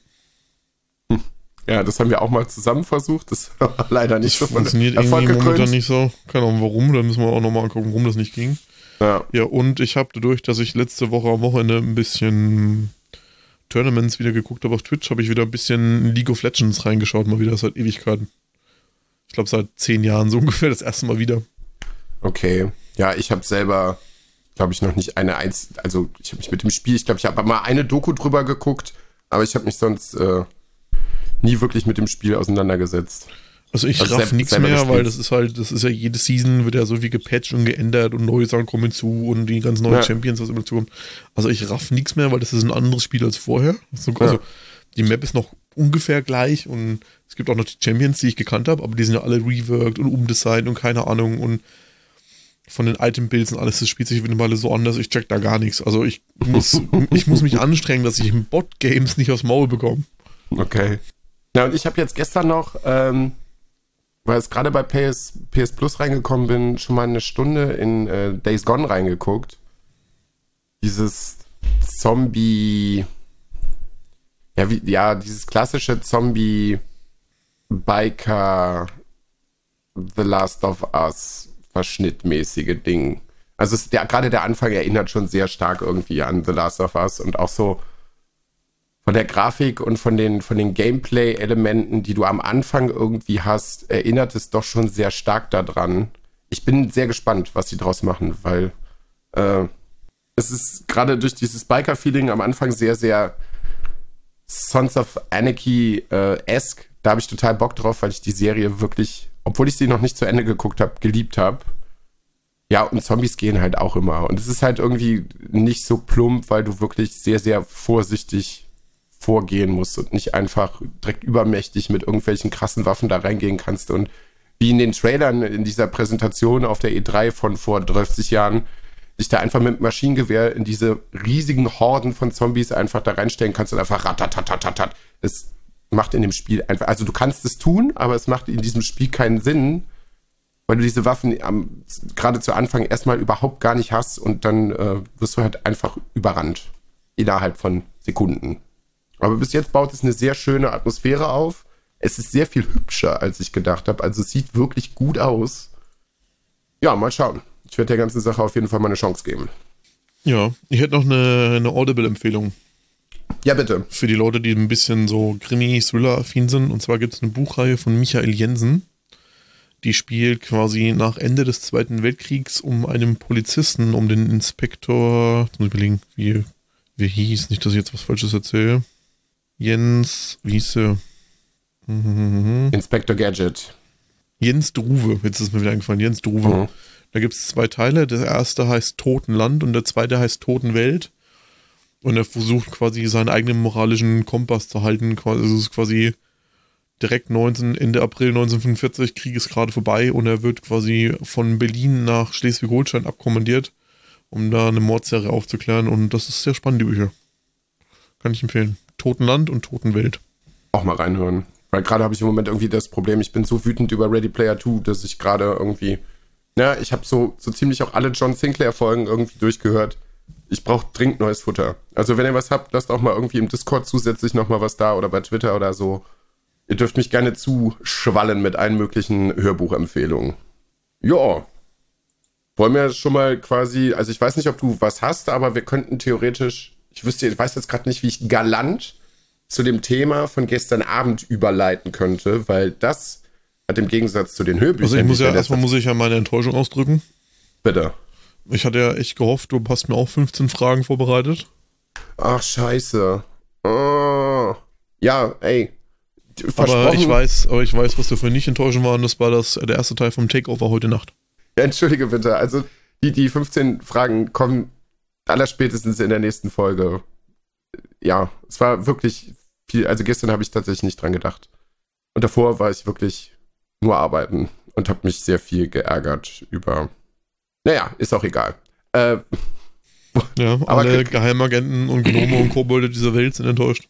Ja, das haben wir auch mal zusammen versucht, das war leider nicht das so funktioniert irgendwie momentan nicht so. Keine Ahnung warum, da müssen wir auch nochmal angucken, warum das nicht ging. Ja, ja und ich habe dadurch, dass ich letzte Woche am Wochenende ein bisschen Tournaments wieder geguckt habe auf Twitch, habe ich wieder ein bisschen League of Legends reingeschaut, mal wieder seit Ewigkeiten. Ich glaube seit zehn Jahren so ungefähr das erste Mal wieder. Okay, ja, ich habe selber, glaube ich, noch nicht eine Eins, also ich habe mich mit dem Spiel, ich glaube, ich habe mal eine Doku drüber geguckt, aber ich habe mich sonst äh, nie wirklich mit dem Spiel auseinandergesetzt. Also ich also raff nichts mehr, weil das ist halt, das ist ja jede Season wird ja so viel gepatcht und geändert und neue Sachen kommen hinzu und die ganz neuen ja. Champions, was immer zukommt. Also ich raff nichts mehr, weil das ist ein anderes Spiel als vorher. Also ja. die Map ist noch ungefähr gleich und es gibt auch noch die Champions, die ich gekannt habe, aber die sind ja alle reworked und umdesignt und keine Ahnung und von den Item-Builds und alles, das spielt sich wieder mal so anders, ich check da gar nichts. Also ich muss, ich muss mich anstrengen, dass ich in Bot-Games nicht aufs Maul bekomme. Okay. Ja, und ich habe jetzt gestern noch, ähm, weil ich gerade bei P S, P S Plus reingekommen bin, schon mal eine Stunde in äh, Days Gone reingeguckt. Dieses Zombie, ja, wie, ja, dieses klassische Zombie-Biker The Last of Us verschnittmäßige Ding. Also es, der, gerade der Anfang erinnert schon sehr stark irgendwie an The Last of Us und auch so von der Grafik und von den, von den Gameplay-Elementen, die du am Anfang irgendwie hast, erinnert es doch schon sehr stark daran. Ich bin sehr gespannt, was sie draus machen, weil äh, es ist gerade durch dieses Biker-Feeling am Anfang sehr, sehr Sons of Anarchy-esque. Da habe ich total Bock drauf, weil ich die Serie wirklich, obwohl ich sie noch nicht zu Ende geguckt habe, geliebt habe. Ja, und Zombies gehen halt auch immer. Und es ist halt irgendwie nicht so plump, weil du wirklich sehr, sehr vorsichtig vorgehen musst und nicht einfach direkt übermächtig mit irgendwelchen krassen Waffen da reingehen kannst. Und wie in den Trailern in dieser Präsentation auf der E drei von vor dreißig Jahren, dich da einfach mit Maschinengewehr in diese riesigen Horden von Zombies einfach da reinstellen kannst und einfach ratatatatat. Es macht in dem Spiel einfach, also du kannst es tun, aber es macht in diesem Spiel keinen Sinn, weil du diese Waffen am, gerade zu Anfang erstmal überhaupt gar nicht hast und dann äh, wirst du halt einfach überrannt. Innerhalb von Sekunden. Aber bis jetzt baut es eine sehr schöne Atmosphäre auf. Es ist sehr viel hübscher, als ich gedacht habe. Also es sieht wirklich gut aus. Ja, mal schauen. Ich werde der ganzen Sache auf jeden Fall mal eine Chance geben. Ja, ich hätte noch eine, eine Audible-Empfehlung. Ja, bitte. Für die Leute, die ein bisschen so Krimi-Thriller-affin sind. Und zwar gibt es eine Buchreihe von Michael Jensen. Die spielt quasi nach Ende des Zweiten Weltkriegs um einen Polizisten, um den Inspektor, jetzt muss ich überlegen, wie, wie hieß, nicht, dass ich jetzt was Falsches erzähle. Jens, wie hieß er? Mhm. Inspektor Gadget. Jens Druwe, jetzt ist mir wieder eingefallen, Jens Druwe. Mhm. Da gibt es zwei Teile, der erste heißt Totenland und der zweite heißt Totenwelt. Und er versucht quasi seinen eigenen moralischen Kompass zu halten, also es ist quasi direkt neunzehn, Ende April neunzehnhundertfünfundvierzig, Krieg ist gerade vorbei und er wird quasi von Berlin nach Schleswig-Holstein abkommandiert, um da eine Mordserie aufzuklären und das ist sehr spannend, die Bücher. Kann ich empfehlen. Totenland und Totenwelt. Auch mal reinhören. Weil gerade habe ich im Moment irgendwie das Problem, ich bin so wütend über Ready Player zwei, dass ich gerade irgendwie, ja, ich habe so, so ziemlich auch alle John Sinclair-Folgen irgendwie durchgehört. Ich brauche dringend neues Futter. Also wenn ihr was habt, lasst auch mal irgendwie im Discord zusätzlich nochmal was da oder bei Twitter oder so. Ihr dürft mich gerne zuschwallen mit allen möglichen Hörbuchempfehlungen. Ja. Wollen wir schon mal quasi, also ich weiß nicht, ob du was hast, aber wir könnten theoretisch, ich wüsste, ich weiß jetzt gerade nicht, wie ich galant zu dem Thema von gestern Abend überleiten könnte, weil das hat im Gegensatz zu den Hörbüchern... Also ich muss ja, erstmal muss ich ja meine Enttäuschung ausdrücken. Bitte. Ich hatte ja echt gehofft, du hast mir auch fünfzehn Fragen vorbereitet. Ach, scheiße. Oh. Ja, ey. Aber ich weiß, aber ich weiß, was du für nicht enttäuschend war, und das war das, der erste Teil vom Takeover heute Nacht. Ja, entschuldige bitte. Also die, die fünfzehn Fragen kommen allerspätestens in der nächsten Folge. Ja, es war wirklich viel, also gestern habe ich tatsächlich nicht dran gedacht. Und davor war ich wirklich nur arbeiten und habe mich sehr viel geärgert über, naja, ist auch egal. Äh, ja, alle Geheimagenten und Gnome und Kobolde dieser Welt sind enttäuscht.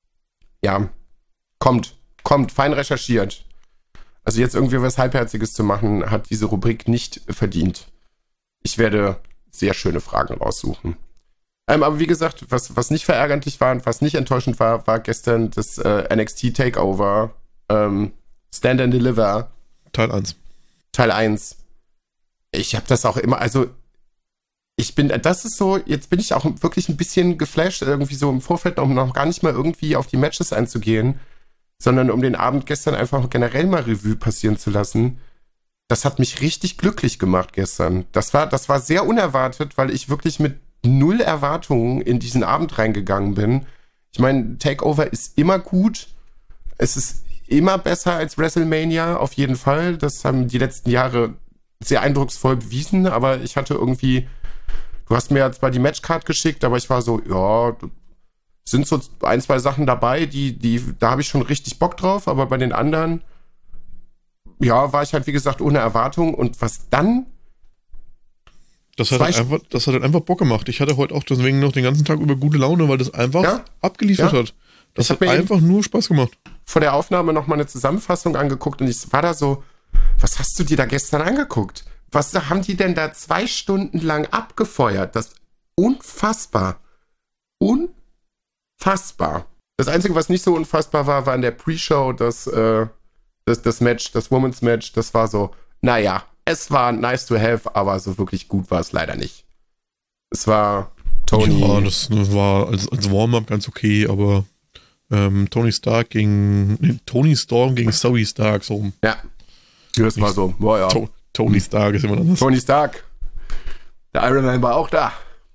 Ja, kommt, kommt, fein recherchiert. Also jetzt irgendwie was Halbherziges zu machen, hat diese Rubrik nicht verdient. Ich werde sehr schöne Fragen raussuchen. Ähm, aber wie gesagt, was, was nicht verärgerlich war und was nicht enttäuschend war, war gestern das äh, N X T Takeover ähm, Stand and Deliver. Teil eins. Teil eins. Ich habe das auch immer, also ich bin, das ist so, jetzt bin ich auch wirklich ein bisschen geflasht, irgendwie so im Vorfeld, um noch gar nicht mal irgendwie auf die Matches einzugehen, sondern um den Abend gestern einfach generell mal Revue passieren zu lassen. Das hat mich richtig glücklich gemacht gestern. Das war, das war sehr unerwartet, weil ich wirklich mit null Erwartungen in diesen Abend reingegangen bin. Ich meine, Takeover ist immer gut. Es ist immer besser als WrestleMania, auf jeden Fall. Das haben die letzten Jahre sehr eindrucksvoll bewiesen, aber ich hatte irgendwie, du hast mir zwar die Matchcard geschickt, aber ich war so, ja, sind so ein, zwei Sachen dabei, die, die, da habe ich schon richtig Bock drauf, aber bei den anderen, ja, war ich halt, wie gesagt, ohne Erwartung. Und was dann? Das hat, halt einfach, das hat halt einfach Bock gemacht. Ich hatte heute auch deswegen noch den ganzen Tag über gute Laune, weil das einfach ja? abgeliefert ja? hat. Das hat einfach nur Spaß gemacht. Vor der Aufnahme noch mal eine Zusammenfassung angeguckt und ich war da so, was hast du dir da gestern angeguckt? Was haben die denn da zwei Stunden lang abgefeuert? Das ist unfassbar. Unfassbar. Das Einzige, was nicht so unfassbar war, war in der Pre-Show das, äh, das, das Match, das Women's Match. Das war so, naja, es war nice to have, aber so wirklich gut war es leider nicht. Es war Tony. Ja, das war als, als Warm-up ganz okay, aber ähm, Tony Stark gegen nee, Tony Storm gegen Zoe Stark so. Ja. Das war so, boah, ja. To- Tony Stark ist immer anders. Tony Stark. Der Iron Man war auch da.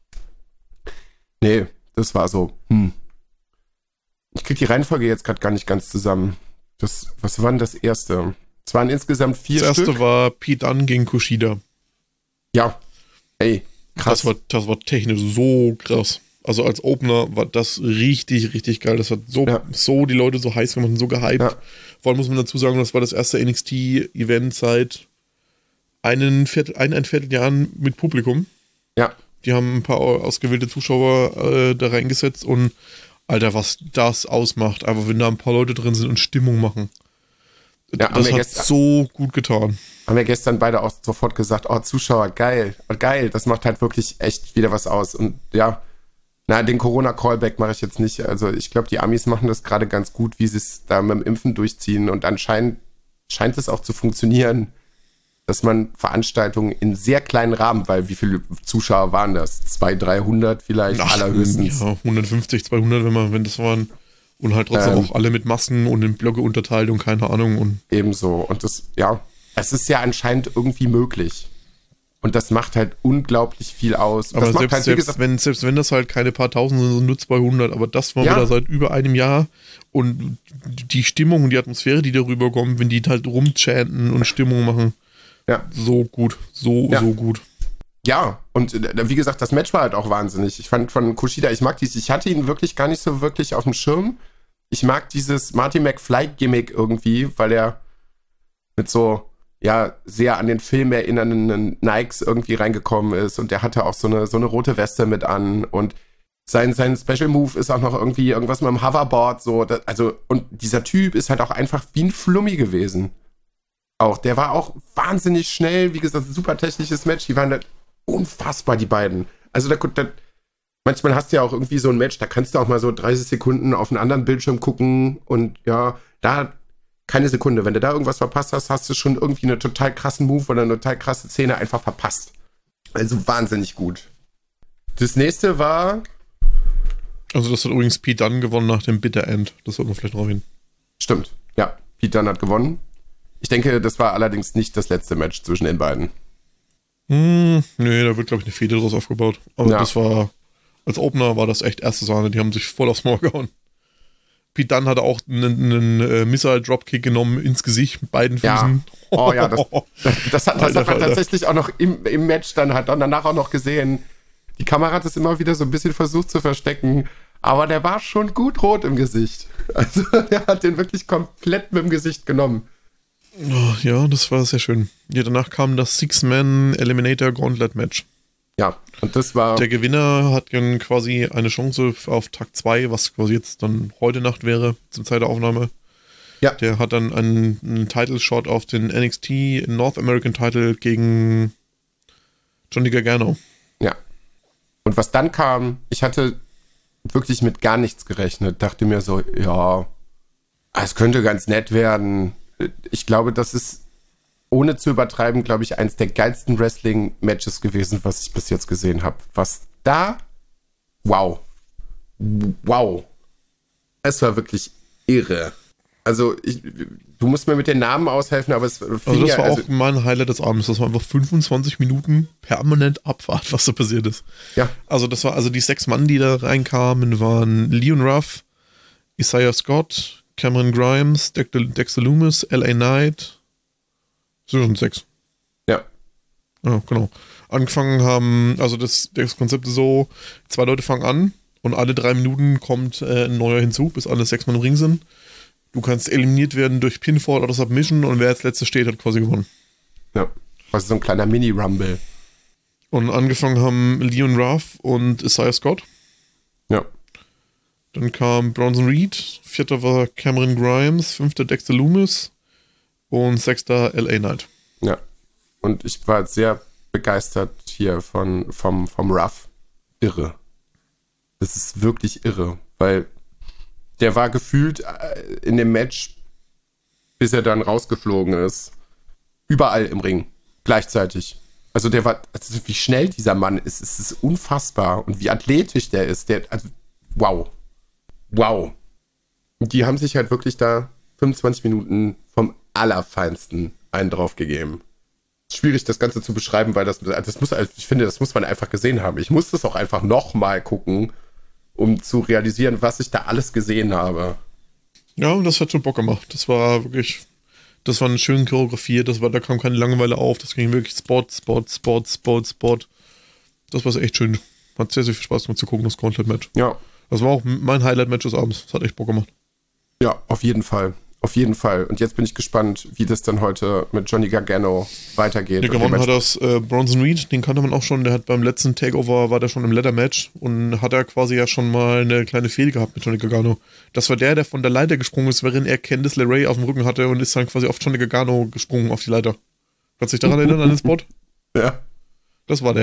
Nee, das war so, hm. Ich krieg die Reihenfolge jetzt gerade gar nicht ganz zusammen. Das, was war denn das erste? Es waren insgesamt vier Stück. Das erste Stück. war Pete Dunne gegen Kushida. Ja. Ey, krass. Das war, das war technisch so krass. Also als Opener war das richtig, richtig geil. Das hat so, ja. so die Leute so heiß gemacht und so gehypt. Ja. Vor allem muss man dazu sagen, das war das erste N X T-Event seit einen Viertel, ein, ein Vierteljahren mit Publikum. Ja. Die haben ein paar ausgewählte Zuschauer äh, da reingesetzt und Alter, was das ausmacht, einfach wenn da ein paar Leute drin sind und Stimmung machen. Ja, das hat gestern, so gut getan. Haben wir gestern beide auch sofort gesagt, oh, Zuschauer, geil, geil, das macht halt wirklich echt wieder was aus. Und ja, na, den Corona-Callback mache ich jetzt nicht. Also ich glaube, die Amis machen das gerade ganz gut, wie sie es da mit dem Impfen durchziehen. Und anscheinend scheint es auch zu funktionieren, dass man Veranstaltungen in sehr kleinen Rahmen, weil wie viele Zuschauer waren das? zweihundert, dreihundert vielleicht, Ach, allerhöchstens. Ja, hundertfünfzig, zweihundert, wenn man, wenn das waren. Und halt trotzdem ähm, auch alle mit Masken und in Blöcke unterteilt und keine Ahnung. Und ebenso. Und das, ja, es ist ja anscheinend irgendwie möglich. Und das macht halt unglaublich viel aus. Aber das selbst, halt, selbst, gesagt, wenn, selbst wenn das halt keine paar Tausend sind, sind nur zweihundert, aber das war ja. wieder seit über einem Jahr und die Stimmung und die Atmosphäre, die darüber kommt, wenn die halt rumchanten und Stimmung machen, ja. so gut, so, ja. so gut. Ja, und wie gesagt, das Match war halt auch wahnsinnig. Ich fand von Kushida, ich mag dies, ich hatte ihn wirklich gar nicht so wirklich auf dem Schirm. Ich mag dieses Marty McFly-Gimmick irgendwie, weil er mit so ja, sehr an den Film erinnernden Nikes irgendwie reingekommen ist und der hatte auch so eine, so eine rote Weste mit an und sein, sein Special Move ist auch noch irgendwie irgendwas mit dem Hoverboard, so, das, also, und dieser Typ ist halt auch einfach wie ein Flummi gewesen. Auch, der war auch wahnsinnig schnell, wie gesagt, super technisches Match, die waren halt unfassbar, die beiden. Also, da, da manchmal hast du ja auch irgendwie so ein Match, da kannst du auch mal so dreißig Sekunden auf einen anderen Bildschirm gucken und ja, da keine Sekunde. Wenn du da irgendwas verpasst hast, hast du schon irgendwie einen total krassen Move oder eine total krasse Szene einfach verpasst. Also wahnsinnig gut. Das nächste war... Also das hat übrigens Pete Dunne gewonnen nach dem Bitter End. Das sollte man vielleicht noch erwähnen. Stimmt, ja. Pete Dunne hat gewonnen. Ich denke, das war allerdings nicht das letzte Match zwischen den beiden. Hm, nee, da wird, glaube ich, eine Fehde draus aufgebaut. Aber ja. das war... Als Opener war das echt erste Sahne. Die haben sich voll aufs Maul gehauen. Pete Dunne hatte auch einen, einen äh, Missile-Dropkick genommen ins Gesicht mit beiden Füßen. Ja. Oh ja, das, das, das, hat, das Alter, hat man Alter. tatsächlich auch noch im, im Match dann halt dann danach auch noch gesehen. Die Kamera hat es immer wieder so ein bisschen versucht zu verstecken, aber der war schon gut rot im Gesicht. Also der hat den wirklich komplett mit dem Gesicht genommen. Oh, ja, das war sehr schön. Ja, danach kam das Six-Man-Eliminator-Gauntlet-Match. Ja, und das war... Der Gewinner hat dann quasi eine Chance auf Tag zwei, was quasi jetzt dann heute Nacht wäre, zum Zeit der Aufnahme. Ja. Der hat dann einen, einen Title-Shot auf den N X T North American Title gegen Johnny Gargano. Ja. Und was dann kam, ich hatte wirklich mit gar nichts gerechnet. Dachte mir so, ja, es könnte ganz nett werden. Ich glaube, das ist... ohne zu übertreiben, glaube ich, eins der geilsten Wrestling-Matches gewesen, was ich bis jetzt gesehen habe. Was da? Wow. Wow. Es war wirklich irre. Also, ich, du musst mir mit den Namen aushelfen, aber es fing Also das war ja, auch also, mein Highlight des Abends. Das war einfach fünfundzwanzig Minuten permanent Abfahrt, was da passiert ist. Ja. Also das war, also die sechs Mann, die da reinkamen, waren Leon Ruff, Isaiah Scott, Cameron Grimes, Dexter, Dexter Lumis, L A Knight. So sind sechs. Ja. Ja, genau. Angefangen haben, also das, das Konzept ist so, zwei Leute fangen an und alle drei Minuten kommt äh, ein neuer hinzu, bis alle sechs Mann im Ring sind. Du kannst eliminiert werden durch Pinfall oder Submission und wer als letzter steht, hat quasi gewonnen. Ja. Also so ein kleiner Mini-Rumble. Und angefangen haben Leon Ruff und Isaiah Scott. Ja. Dann kam Bronson Reed, vierter war Cameron Grimes, fünfter Dexter Lumis und sechster L A Knight. Ja. Und ich war sehr begeistert hier von, vom, vom Ruff. Irre. Das ist wirklich irre, weil der war gefühlt in dem Match, bis er dann rausgeflogen ist, überall im Ring. Gleichzeitig. Also der war, also wie schnell dieser Mann ist, es ist unfassbar. Und wie athletisch der ist. Der, also, wow. Wow. Und die haben sich halt wirklich da fünfundzwanzig Minuten vom Allerfeinsten einen drauf gegeben. Schwierig, das Ganze zu beschreiben, weil das, das muss, ich finde, das muss man einfach gesehen haben. Ich muss das auch einfach nochmal gucken, um zu realisieren, was ich da alles gesehen habe. Ja, und das hat schon Bock gemacht. Das war wirklich, das war eine schöne Choreografie, das war, da kam keine Langeweile auf, das ging wirklich Spot, Spot, Spot, Spot, Spot. Das war echt schön. Hat sehr, sehr viel Spaß gemacht zu gucken, das Gauntlet-Match. Ja. Das war auch mein Highlight-Match des Abends. Das hat echt Bock gemacht. Ja, auf jeden Fall. Auf jeden Fall. Und jetzt bin ich gespannt, wie das dann heute mit Johnny Gargano weitergeht. Der gewonnen hat das äh, Bronson Reed, den kannte man auch schon. Der hat beim letzten Takeover, war der schon im Leather-Match und hat er quasi ja schon mal eine kleine Fehde gehabt mit Johnny Gargano. Das war der, der von der Leiter gesprungen ist, während er Candice LeRae auf dem Rücken hatte und ist dann quasi auf Johnny Gargano gesprungen auf die Leiter. Kannst du dich daran erinnern, an den Spot? Ja. Das war der.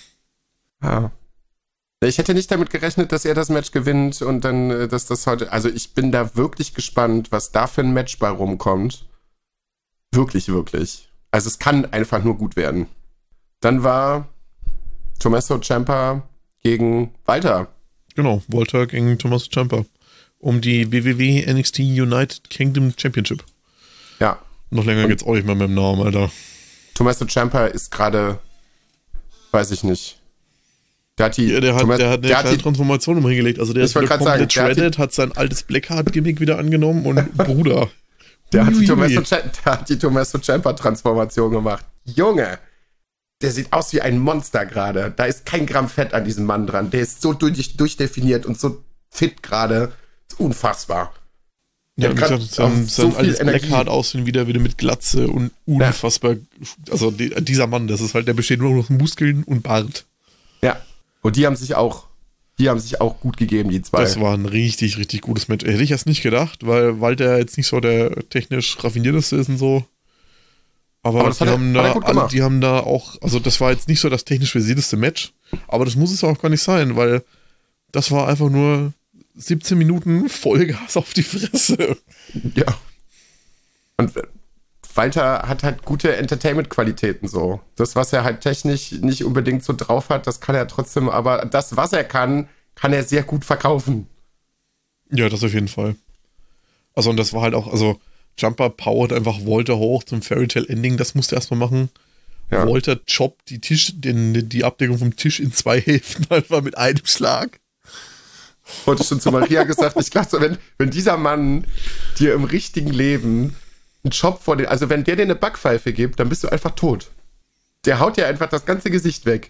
Ja. Ich hätte nicht damit gerechnet, dass er das Match gewinnt und dann, dass das heute, also ich bin da wirklich gespannt, was da für ein Match bei rumkommt. Wirklich, wirklich. Also es kann einfach nur gut werden. Dann war Tommaso Ciampa gegen Walter. Genau, Walter gegen Tommaso Ciampa. Um die W W W N X T United Kingdom Championship. Ja, Noch länger Und geht's auch nicht mehr mit dem Namen, Alter. Tommaso Ciampa ist gerade, weiß ich nicht. Der hat die, Ja, der hat, Thomas, der hat eine der kleine hat die, Transformation umhingelegt. Also der Ich ist wollte wieder grad komplett sagen, der hat die- shredded, hat sein altes Blackheart-Gimmick wieder angenommen und Bruder. der hat die Ui, ui, Tommaso ui. Ciampa- der hat die Tommaso Ciampa-Transformation gemacht. Junge, der sieht aus wie ein Monster gerade. Da ist kein Gramm Fett an diesem Mann dran. Der ist so durch, durchdefiniert und so fit gerade. Ist unfassbar. Ja, Der wie hat gesagt, grad sein, auch sein so viel altes Energie. Blackheart aussehen wieder, wieder mit Glatze und unfassbar. Also die, dieser Mann, das ist halt, der besteht nur noch aus Muskeln und Bart. Ja. Und die haben sich auch, die haben sich auch gut gegeben, die zwei. Das war ein richtig, richtig gutes Match. Hätte ich erst nicht gedacht, weil Walter jetzt nicht so der technisch raffinierteste ist und so. Aber, Aber das die, hat er- haben hat er da, gut alle, gemacht. die haben da auch, also das war jetzt nicht so das technisch versierteste Match, aber das muss es auch gar nicht sein, weil das war einfach nur siebzehn Minuten Vollgas auf die Fresse. Ja. Und Walter hat halt gute Entertainment-Qualitäten so. Das, was er halt technisch nicht unbedingt so drauf hat, das kann er trotzdem, aber das, was er kann, kann er sehr gut verkaufen. Ja, das auf jeden Fall. Also und das war halt auch, also Jumper powert einfach Walter hoch zum Fairy Tale Ending, das musste er erstmal machen. Ja. Walter choppt die Tisch, den, die Abdeckung vom Tisch in zwei Hälften einfach mit einem Schlag. Heute schon zu Maria gesagt, ich glaube so, wenn, wenn dieser Mann dir im richtigen Leben einen Job vor den, also wenn der dir eine Backpfeife gibt, dann bist du einfach tot. Der haut dir einfach das ganze Gesicht weg.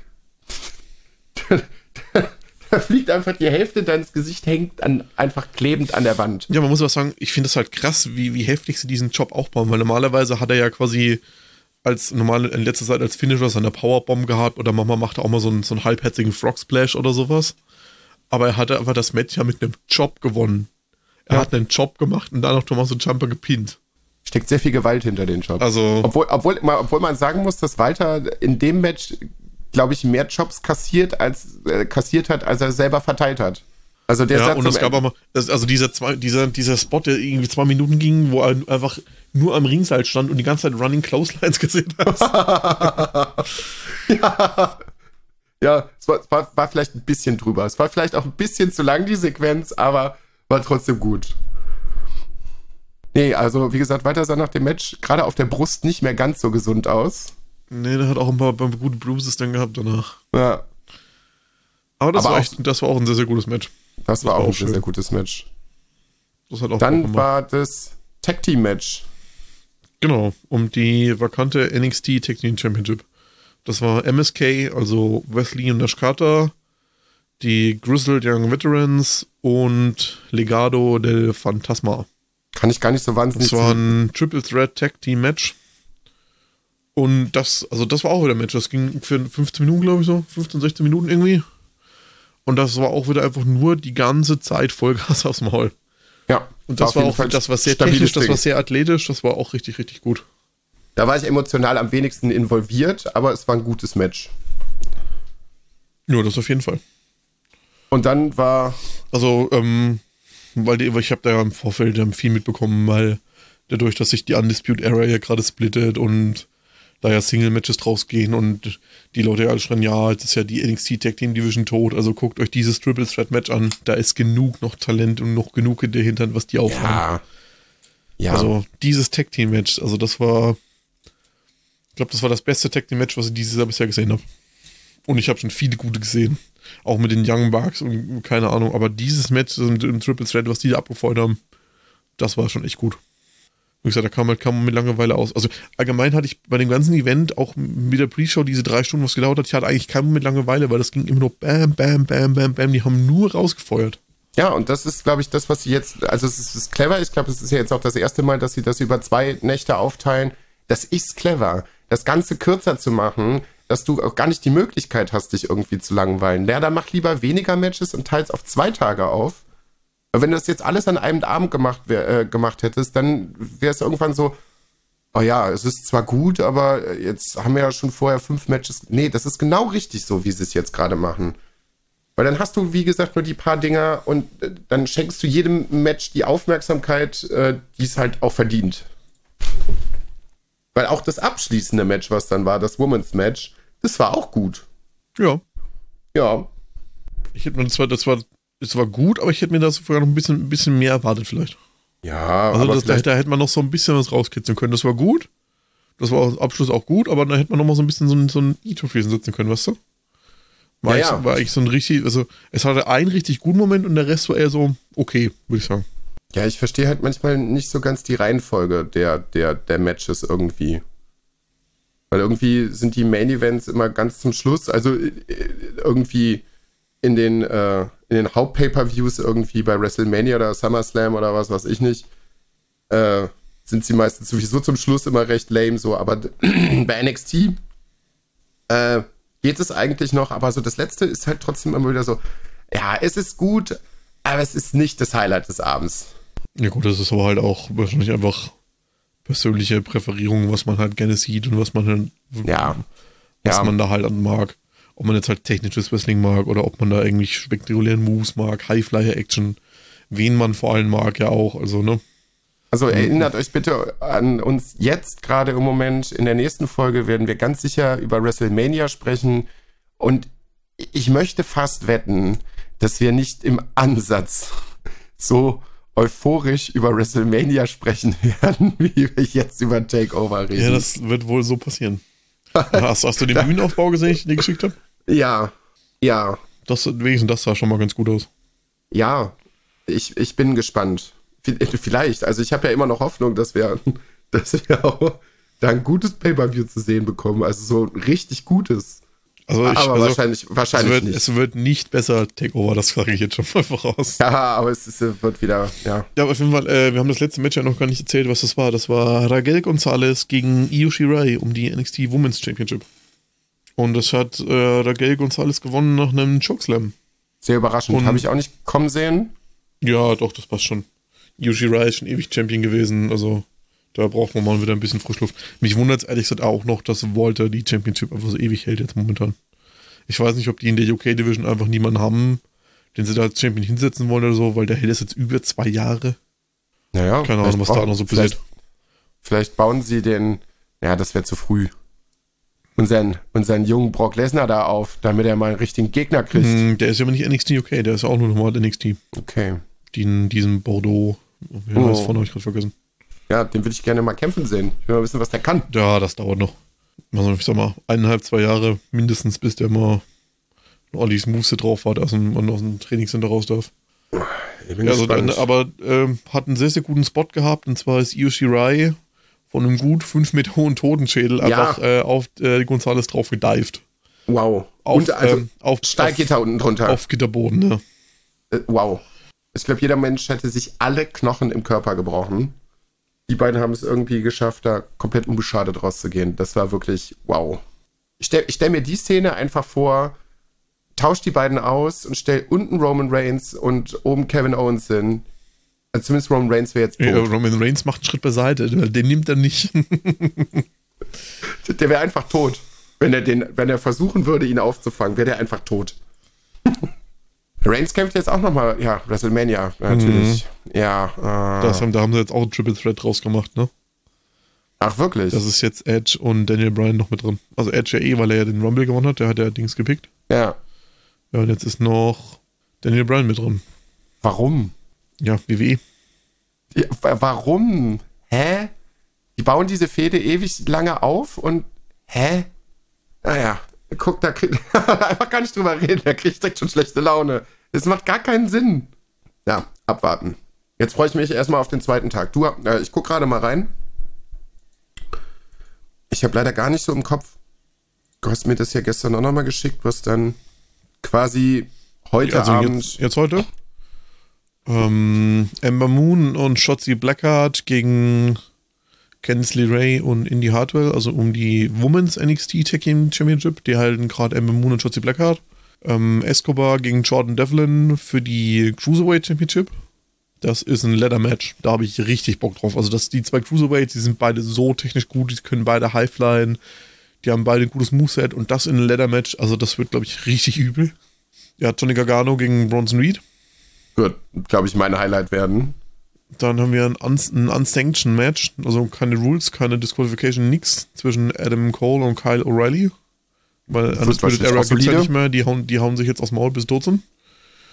Da fliegt einfach die Hälfte deines Gesichts, hängt an, einfach klebend an der Wand. Ja, man muss auch sagen, ich finde es halt krass, wie, wie heftig sie diesen Job aufbauen, weil normalerweise hat er ja quasi als normale, in letzter Zeit als Finisher seine Powerbomb gehabt oder Mama machte auch mal so einen, so einen halbherzigen Frog Splash oder sowas. Aber er hatte einfach das Match ja mit einem Job gewonnen. Er Ja. hat einen Job gemacht und dann noch Tommaso Ciampa gepinnt. Steckt sehr viel Gewalt hinter den Job. Also, Obwohl, obwohl, ma- obwohl man sagen muss, dass Walter in dem Match, glaube ich, mehr Jobs kassiert, als, äh, kassiert hat, als er selber verteilt hat. Also der ja, Satz und am es gab Ende- auch mal, das, also dieser, zwei, dieser, dieser Spot, der irgendwie zwei Minuten ging, wo er einfach nur am Ringseil stand und die ganze Zeit Running Clotheslines gesehen hat. ja, ja es, war, es war, war vielleicht ein bisschen drüber. Es war vielleicht auch ein bisschen zu lang, die Sequenz, aber war trotzdem gut. Nee, also wie gesagt, Walter sah nach dem Match gerade auf der Brust nicht mehr ganz so gesund aus. Nee, der hat auch ein paar, paar gute Bruises dann gehabt danach. Ja, Aber das, Aber war, auch- echt, das war auch ein sehr, sehr gutes Match. das war war auch auch ein sehr, schön. sehr gutes Match. Das hat auch Bock Dann gemacht. war das Tag Team Match. Genau, um die vakante N X T Tag Team Championship. Das war M S K, also Wesley und Nash Carter, die Grizzled Young Veterans und Legado del Fantasma. Kann ich gar nicht so wahnsinnig Das war ein Triple Threat Tag Team Match. Und das, also das war auch wieder ein Match. Das ging für fünfzehn Minuten, glaube ich so. fünfzehn, sechzehn Minuten irgendwie. Und das war auch wieder einfach nur die ganze Zeit Vollgas aufs Maul. Ja. Und das auf war jeden auch, Fall das war sehr stabiles technisch, das Ding. war sehr athletisch, das war auch richtig, richtig gut. Da war ich emotional am wenigsten involviert, aber es war ein gutes Match. Ja, das auf jeden Fall. Und dann war, Also, ähm, weil die, ich habe da ja im Vorfeld ähm, viel mitbekommen, weil dadurch, dass sich die Undisputed Era ja gerade splittet und da ja Single-Matches draus gehen und die Leute ja alle schreien, ja, jetzt ist ja die N X T Tag Team Division tot, also guckt euch dieses Triple Threat Match an, da ist genug noch Talent und noch genug in der Hintern, was die aufhaben. ja, ja, Also dieses Tag Team Match, also das war, ich glaube, das war das beste Tag Team Match, was ich dieses Jahr bisher gesehen habe. Und ich habe schon viele gute gesehen. Auch mit den Young Bucks und keine Ahnung, aber dieses Match im, im Triple Threat, was die da abgefeuert haben, das war schon echt gut. Wie gesagt, da kam, halt, kam man mit Langeweile aus. Also allgemein hatte ich bei dem ganzen Event, auch mit der Pre-Show, diese drei Stunden, was gedauert hat, ich hatte eigentlich keinen Moment Langeweile, weil das ging immer nur bam, bam, bam, bam, bam. Die haben nur rausgefeuert. ja, und das ist, glaube ich, das, was sie jetzt, also es ist, es ist clever, ich glaube, es ist ja jetzt auch das erste Mal, dass sie das über zwei Nächte aufteilen. Das ist clever, das Ganze kürzer zu machen, dass du auch gar nicht die Möglichkeit hast, dich irgendwie zu langweilen. Ja, dann mach lieber weniger Matches und teils auf zwei Tage auf. Aber wenn du das jetzt alles an einem Abend gemacht, wär, äh, gemacht hättest, dann wäre es irgendwann so, oh ja, es ist zwar gut, aber jetzt haben wir ja schon vorher fünf Matches. Nee, das ist genau richtig so, wie sie es jetzt gerade machen. Weil dann hast du, wie gesagt, nur die paar Dinger und äh, dann schenkst du jedem Match die Aufmerksamkeit, äh, die es halt auch verdient. Weil auch das abschließende Match, was dann war, das Women's Match, das war auch gut. Ja. Ja, Ich hätte mir das war, das war, das war gut, aber ich hätte mir da sogar noch ein bisschen, ein bisschen mehr erwartet vielleicht. Ja, Also aber das, da, da hätte man noch so ein bisschen was rauskitzeln können. Das war gut. Das war am Abschluss auch gut, aber da hätte man noch mal so ein bisschen so ein, so ein i-Trophy setzen können, weißt du? War, ja, ich, ja. war ich so ein richtig, also es hatte einen richtig guten Moment und der Rest war eher so okay, würde ich sagen. Ja, ich verstehe halt manchmal nicht so ganz die Reihenfolge der, der, der Matches irgendwie. Weil irgendwie sind die Main Events immer ganz zum Schluss, also irgendwie in den, äh, in den Haupt-Pay-Per-Views irgendwie bei WrestleMania oder SummerSlam oder was weiß ich nicht, äh, sind sie meistens sowieso zum Schluss immer recht lame so, aber bei N X T äh, geht es eigentlich noch, aber so das Letzte ist halt trotzdem immer wieder so, ja, es ist gut, aber es ist nicht das Highlight des Abends. Ja gut, das ist aber halt auch wahrscheinlich einfach persönliche Präferierung, was man halt gerne sieht und was man halt, Ja. was Ja. man da halt mag. Ob man jetzt halt technisches Wrestling mag oder ob man da irgendwie spektakulären Moves mag, Highflyer-Action, wen man vor allem mag ja auch, also ne. Also erinnert euch bitte an uns jetzt gerade im Moment. In der nächsten Folge werden wir ganz sicher über WrestleMania sprechen. Und ich möchte fast wetten, dass wir nicht im Ansatz so euphorisch über WrestleMania sprechen werden, wie wir jetzt über Takeover reden. Ja, das wird wohl so passieren. Hast, hast du den Bühnenaufbau gesehen, den ich dir geschickt habe? Ja, ja, Das, wenigstens das sah schon mal ganz gut aus. ja. Ich, ich bin gespannt. Vielleicht, also ich habe ja immer noch Hoffnung, dass wir, dass wir auch da ein gutes Pay-Per-View zu sehen bekommen. Also so ein richtig gutes. Also ich, aber also wahrscheinlich, wahrscheinlich es wird, nicht. Es wird nicht besser Takeover, das sage ich jetzt schon mal voraus. Ja, aber es ist, wird wieder, ja. Ja, aber auf jeden Fall, äh, wir haben das letzte Match ja noch gar nicht erzählt, was das war. Das war Raquel Gonzalez gegen Io Shirai um die N X T Women's Championship. Und das hat äh, Raquel Gonzalez gewonnen nach einem Chokeslam. Sehr überraschend. Habe ich auch nicht kommen sehen. Ja, doch, das passt schon. Io Shirai ist schon ewig Champion gewesen, also da braucht man mal wieder ein bisschen Frischluft. Mich wundert es ehrlich gesagt auch noch, dass Walter die Championship einfach so ewig hält jetzt momentan. Ich weiß nicht, ob die in der U K-Division einfach niemanden haben, den sie da als Champion hinsetzen wollen oder so, weil der hält es jetzt über zwei Jahre. Naja, Keine Ahnung, was da noch so passiert. Vielleicht, vielleicht bauen sie den, ja, das wäre zu früh, unseren, unseren jungen Brock Lesnar da auf, damit er mal einen richtigen Gegner kriegt. Hm, der ist ja aber nicht N X T U K, der ist ja auch nur normal N X T. Okay. Die in diesem Bordeaux, wie Oh. heißt vorne, habe ich gerade vergessen. Ja, den würde ich gerne mal kämpfen sehen. Ich will mal wissen, was der kann. Ja, das dauert noch. Also ich sag mal, eineinhalb, zwei Jahre mindestens, bis der mal Ollis Moveset drauf hat, aus dem, aus dem Trainingscenter raus darf. Ich bin Ja, also, gespannt. dann, aber ähm, hat einen sehr, sehr guten Spot gehabt, und zwar ist Io Shirai von einem gut fünf Meter hohen Totenschädel Ja. einfach äh, auf äh, Gonzales drauf gedived. Wow. Auf, Und also ähm, auf, Stahlgitter auf, unten drunter. auf Gitterboden, ne? Äh, wow. Ich glaube, jeder Mensch hätte sich alle Knochen im Körper gebrochen. Die beiden haben es irgendwie geschafft, da komplett unbeschadet rauszugehen. Das war wirklich wow. Ich stelle ich stell mir die Szene einfach vor, tausch die beiden aus und stell unten Roman Reigns und oben Kevin Owens hin. Also zumindest Roman Reigns wäre jetzt tot. Ja, Roman Reigns macht einen Schritt beiseite, den nimmt er nicht. Der wäre einfach tot. Wenn er, den, wenn er versuchen würde, ihn aufzufangen, wäre der einfach tot. Reigns kämpft jetzt auch nochmal, ja, WrestleMania, natürlich. Mhm. Ja. Äh, das haben, da haben sie jetzt auch ein Triple Threat draus gemacht, ne? Ach, wirklich? Das ist jetzt Edge und Daniel Bryan noch mit drin. Also Edge ja eh, weil er ja den Rumble gewonnen hat, der hat ja Dings gepickt. Ja. Ja, und jetzt ist noch Daniel Bryan mit drin. Warum? Ja, W W E. Ja, warum? Hä? Die bauen diese Fehde ewig lange auf und hä? Naja, guck, da kriegt einfach gar nicht drüber reden, da kriegt direkt schon schlechte Laune. Das macht gar keinen Sinn. Ja, abwarten. Jetzt freue ich mich erstmal auf den zweiten Tag. Du, äh, ich guck gerade mal rein. Ich habe leider gar nicht so im Kopf. Du hast mir das ja gestern auch nochmal geschickt, was dann quasi heute also Abend... Jetzt, jetzt heute? Ähm, Ember Moon und Shotzi Blackheart gegen Candice LeRae und Indy Hartwell, also um die Women's N X T Tag Team Championship. Die halten gerade Ember Moon und Shotzi Blackheart. Ähm, Escobar gegen Jordan Devlin für die Cruiserweight Championship. Das ist ein Ladder-Match. Da habe ich richtig Bock drauf. Also das, die zwei Cruiserweights, die sind beide so technisch gut, die können beide Highflyen, die haben beide ein gutes Moveset und das in einem Ladder-Match, also das wird, glaube ich, richtig übel. Ja, Johnny Gargano gegen Bronson Reed. Wird, glaube ich, mein Highlight werden. Dann haben wir ein, Un- ein Unsanctioned Match, also keine Rules, keine Disqualification, nix zwischen Adam Cole und Kyle O'Reilly. Weil Undisputed Era gibt es ja nicht mehr, die hauen, die hauen sich jetzt aufs Maul bis tot sind. Ja.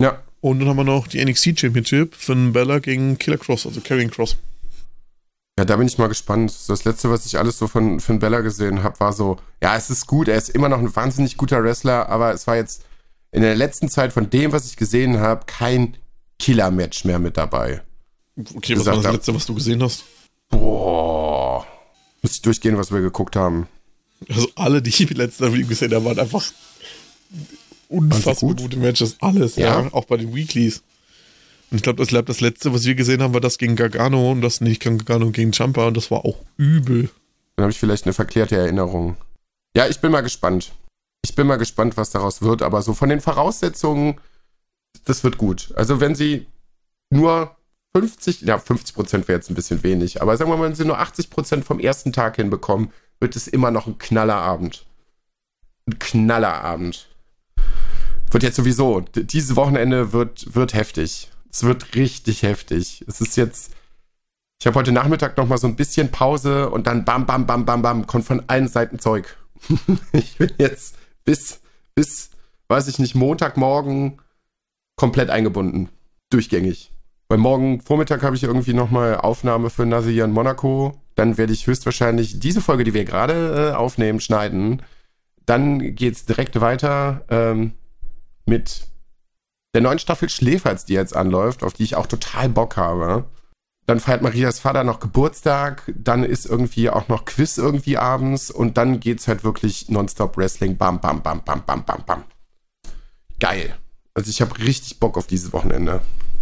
Und dann haben wir noch die N X T Championship von Bella gegen Killer Cross, also Karrion Cross. Ja, da bin ich mal gespannt. Das letzte, was ich alles so von Finn Bella gesehen habe, war so, ja, es ist gut, er ist immer noch ein wahnsinnig guter Wrestler, aber es war jetzt in der letzten Zeit von dem, was ich gesehen habe, kein Killer-Match mehr mit dabei. Okay, was war das letzte, was du gesehen hast? Boah. Muss ich durchgehen, was wir geguckt haben. Also alle, die ich letztes Mal gesehen habe, waren einfach unfassbar gut? gute Matches. Alles, ja. ja. Auch bei den Weeklies. Und ich glaube, das, glaub, das letzte, was wir gesehen haben, war das gegen Gargano und das nicht Gargano gegen Ciampa und das war auch übel. Dann habe ich vielleicht eine verklärte Erinnerung. Ja, ich bin mal gespannt. Ich bin mal gespannt, was daraus wird, aber so von den Voraussetzungen, das wird gut. Also wenn sie nur fünfzig, ja fünfzig Prozent wäre jetzt ein bisschen wenig, aber sagen wir mal, wenn sie nur achtzig Prozent vom ersten Tag hinbekommen, wird es immer noch ein Knallerabend. Ein Knallerabend. Wird jetzt sowieso, dieses Wochenende wird, wird heftig. Es wird richtig heftig. Es ist jetzt, ich habe heute Nachmittag noch mal so ein bisschen Pause und dann bam, bam, bam, bam, bam, kommt von allen Seiten Zeug. Ich bin jetzt bis, bis, weiß ich nicht, Montagmorgen komplett eingebunden. Durchgängig. Weil morgen Vormittag habe ich irgendwie noch mal Aufnahme für Nasir in Monaco. Dann werde ich höchstwahrscheinlich diese Folge, die wir gerade äh, aufnehmen, schneiden. Dann geht's direkt weiter ähm, mit der neuen Staffel Schläferz, die jetzt anläuft, auf die ich auch total Bock habe. Dann feiert Marias Vater noch Geburtstag, dann ist irgendwie auch noch Quiz irgendwie abends und dann geht's halt wirklich nonstop Wrestling. Bam, bam, bam, bam, bam, bam, bam. Geil. Also ich habe richtig Bock auf dieses Wochenende.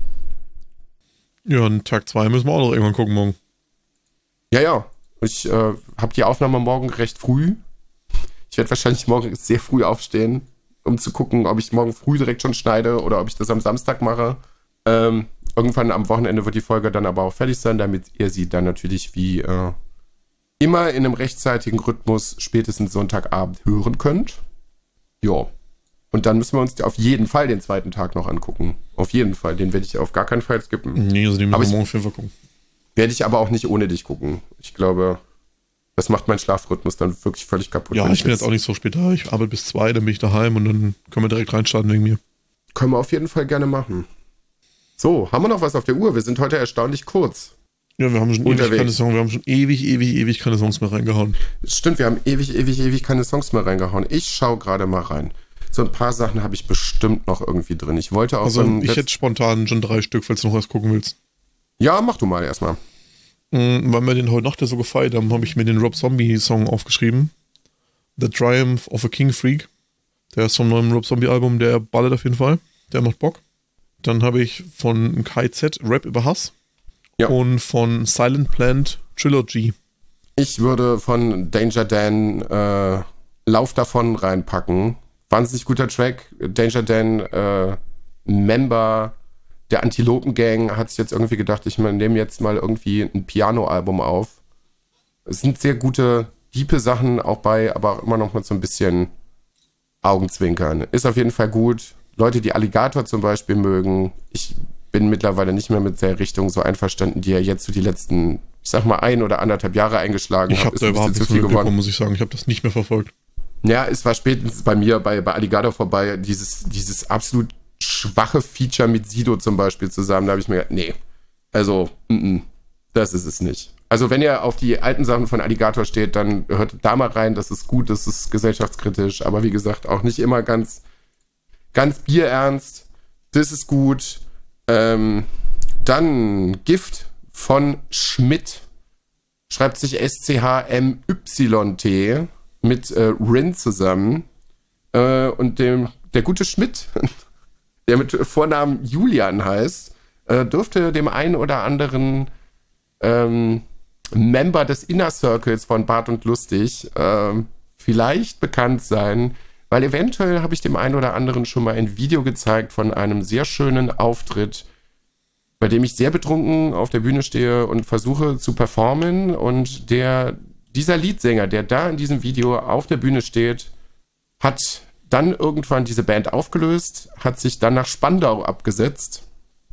Ja, und Tag zwei müssen wir auch noch irgendwann gucken morgen. Ja, ja. Ich äh, habe die Aufnahme morgen recht früh. Ich werde wahrscheinlich morgen sehr früh aufstehen, um zu gucken, ob ich morgen früh direkt schon schneide oder ob ich das am Samstag mache. Ähm, irgendwann am Wochenende wird die Folge dann aber auch fertig sein, damit ihr sie dann natürlich wie äh, immer in einem rechtzeitigen Rhythmus spätestens Sonntagabend hören könnt. Jo. Und dann müssen wir uns auf jeden Fall den zweiten Tag noch angucken. Auf jeden Fall. Den werde ich auf gar keinen Fall skippen. Nee, also den müssen wir morgen auf jeden Fall gucken. Werde ich aber auch nicht ohne dich gucken. Ich glaube, das macht meinen Schlafrhythmus dann wirklich völlig kaputt. Ja, ich bin jetzt auch nicht so spät da. Ich arbeite bis zwei, dann bin ich daheim und dann können wir direkt reinstarten wegen mir. Können wir auf jeden Fall gerne machen. So, haben wir noch was auf der Uhr? Wir sind heute erstaunlich kurz. Ja, wir haben schon ewig keine Songs, wir haben schon ewig, ewig, ewig keine Songs mehr reingehauen. Stimmt, wir haben ewig, ewig, ewig keine Songs mehr reingehauen. Ich schaue gerade mal rein. So ein paar Sachen habe ich bestimmt noch irgendwie drin. Ich wollte auch Also so ich hätte spontan schon drei Stück, falls du noch was gucken willst. Ja, mach du mal erstmal. Mhm, weil wir den heute Nacht so gefeiert haben, habe ich mir den Rob Zombie Song aufgeschrieben. The Triumph of a King Freak. Der ist vom neuen Rob Zombie Album, der ballert auf jeden Fall. Der macht Bock. Dann habe ich von K Z Rap über Hass. Ja. Und von Silent Plant Trilogy. Ich würde von Danger Dan äh, Lauf davon reinpacken. Wahnsinnig guter Track. Danger Dan, äh, Member der Antilopen-Gang, hat sich jetzt irgendwie gedacht, ich nehme jetzt mal irgendwie ein Piano-Album auf. Es sind sehr gute, diepe Sachen auch bei, aber auch immer noch mal so ein bisschen Augenzwinkern. Ist auf jeden Fall gut. Leute, die Alligator zum Beispiel mögen, ich bin mittlerweile nicht mehr mit der Richtung so einverstanden, die er jetzt so die letzten, ich sag mal, ein oder anderthalb Jahre eingeschlagen hat. Ich habe da überhaupt nichts mitbekommen, muss ich sagen. Ich habe das nicht mehr verfolgt. Ja, es war spätestens bei mir, bei, bei Alligator vorbei, dieses, dieses absolut schwache Feature mit Sido zum Beispiel zusammen. Da habe ich mir gedacht, nee, also, n-n, das ist es nicht. Also wenn ihr auf die alten Sachen von Alligator steht, dann hört da mal rein, das ist gut, das ist gesellschaftskritisch, aber wie gesagt, auch nicht immer ganz, ganz bierernst. Das ist gut. Ähm, dann Gift von Schmidt. Schreibt sich S C H M Y T mit äh, Rin zusammen. Äh, und dem, der gute Schmidt, der mit Vornamen Julian heißt, äh, dürfte dem einen oder anderen ähm, Member des Inner Circles von Bart und Lustig äh, vielleicht bekannt sein, weil eventuell habe ich dem einen oder anderen schon mal ein Video gezeigt von einem sehr schönen Auftritt, bei dem ich sehr betrunken auf der Bühne stehe und versuche zu performen. Und der, dieser Leadsänger, der da in diesem Video auf der Bühne steht, hat dann irgendwann diese Band aufgelöst, hat sich dann nach Spandau abgesetzt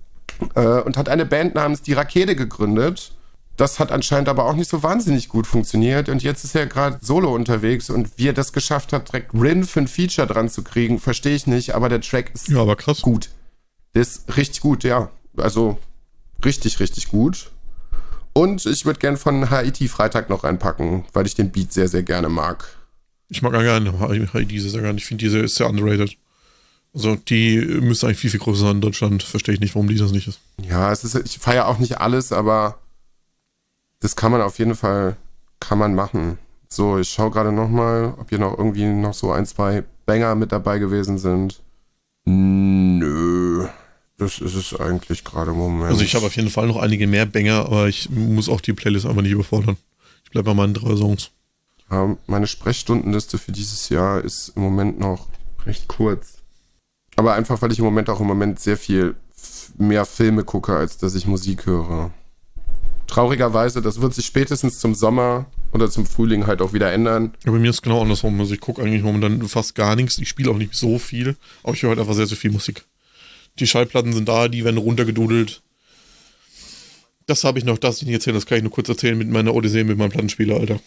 äh, und hat eine Band namens Die Rakete gegründet. Das hat anscheinend aber auch nicht so wahnsinnig gut funktioniert. Und jetzt ist er gerade solo unterwegs. Und wie er das geschafft hat, direkt Rin für ein Feature dran zu kriegen, verstehe ich nicht. Aber der Track ist ja, aber krass. gut. Der ist richtig gut, ja. Also richtig, richtig gut. Und ich würde gern von Haiti Freitag noch reinpacken, weil ich den Beat sehr, sehr gerne mag. Ich mag gerne Haiti sehr gerne. Ich finde, diese ist sehr underrated. Also die müsste eigentlich viel, viel größer sein in Deutschland. Verstehe ich nicht, warum die das nicht ist. Ja, es ist, ich feiere auch nicht alles, aber das kann man auf jeden Fall, kann man machen. So, ich schaue gerade nochmal, ob hier noch irgendwie noch so ein, zwei Banger mit dabei gewesen sind. Nö, das ist es eigentlich gerade im Moment. Also ich habe auf jeden Fall noch einige mehr Banger, aber ich muss auch die Playlist einfach nicht überfordern. Ich bleibe bei meinen drei Songs. Ja, meine Sprechstundenliste für dieses Jahr ist im Moment noch recht kurz. Aber einfach, weil ich im Moment auch im Moment sehr viel f- mehr Filme gucke, als dass ich Musik höre. Traurigerweise, das wird sich spätestens zum Sommer oder zum Frühling halt auch wieder ändern. Ja, bei mir ist es genau andersrum. Also ich gucke eigentlich momentan fast gar nichts. Ich spiele auch nicht so viel, aber ich höre halt einfach sehr, sehr viel Musik. Die Schallplatten sind da, die werden runtergedudelt. Das habe ich noch, das ich nicht erzählen, das kann ich nur kurz erzählen mit meiner Odyssee, mit meinem Plattenspieler, Alter.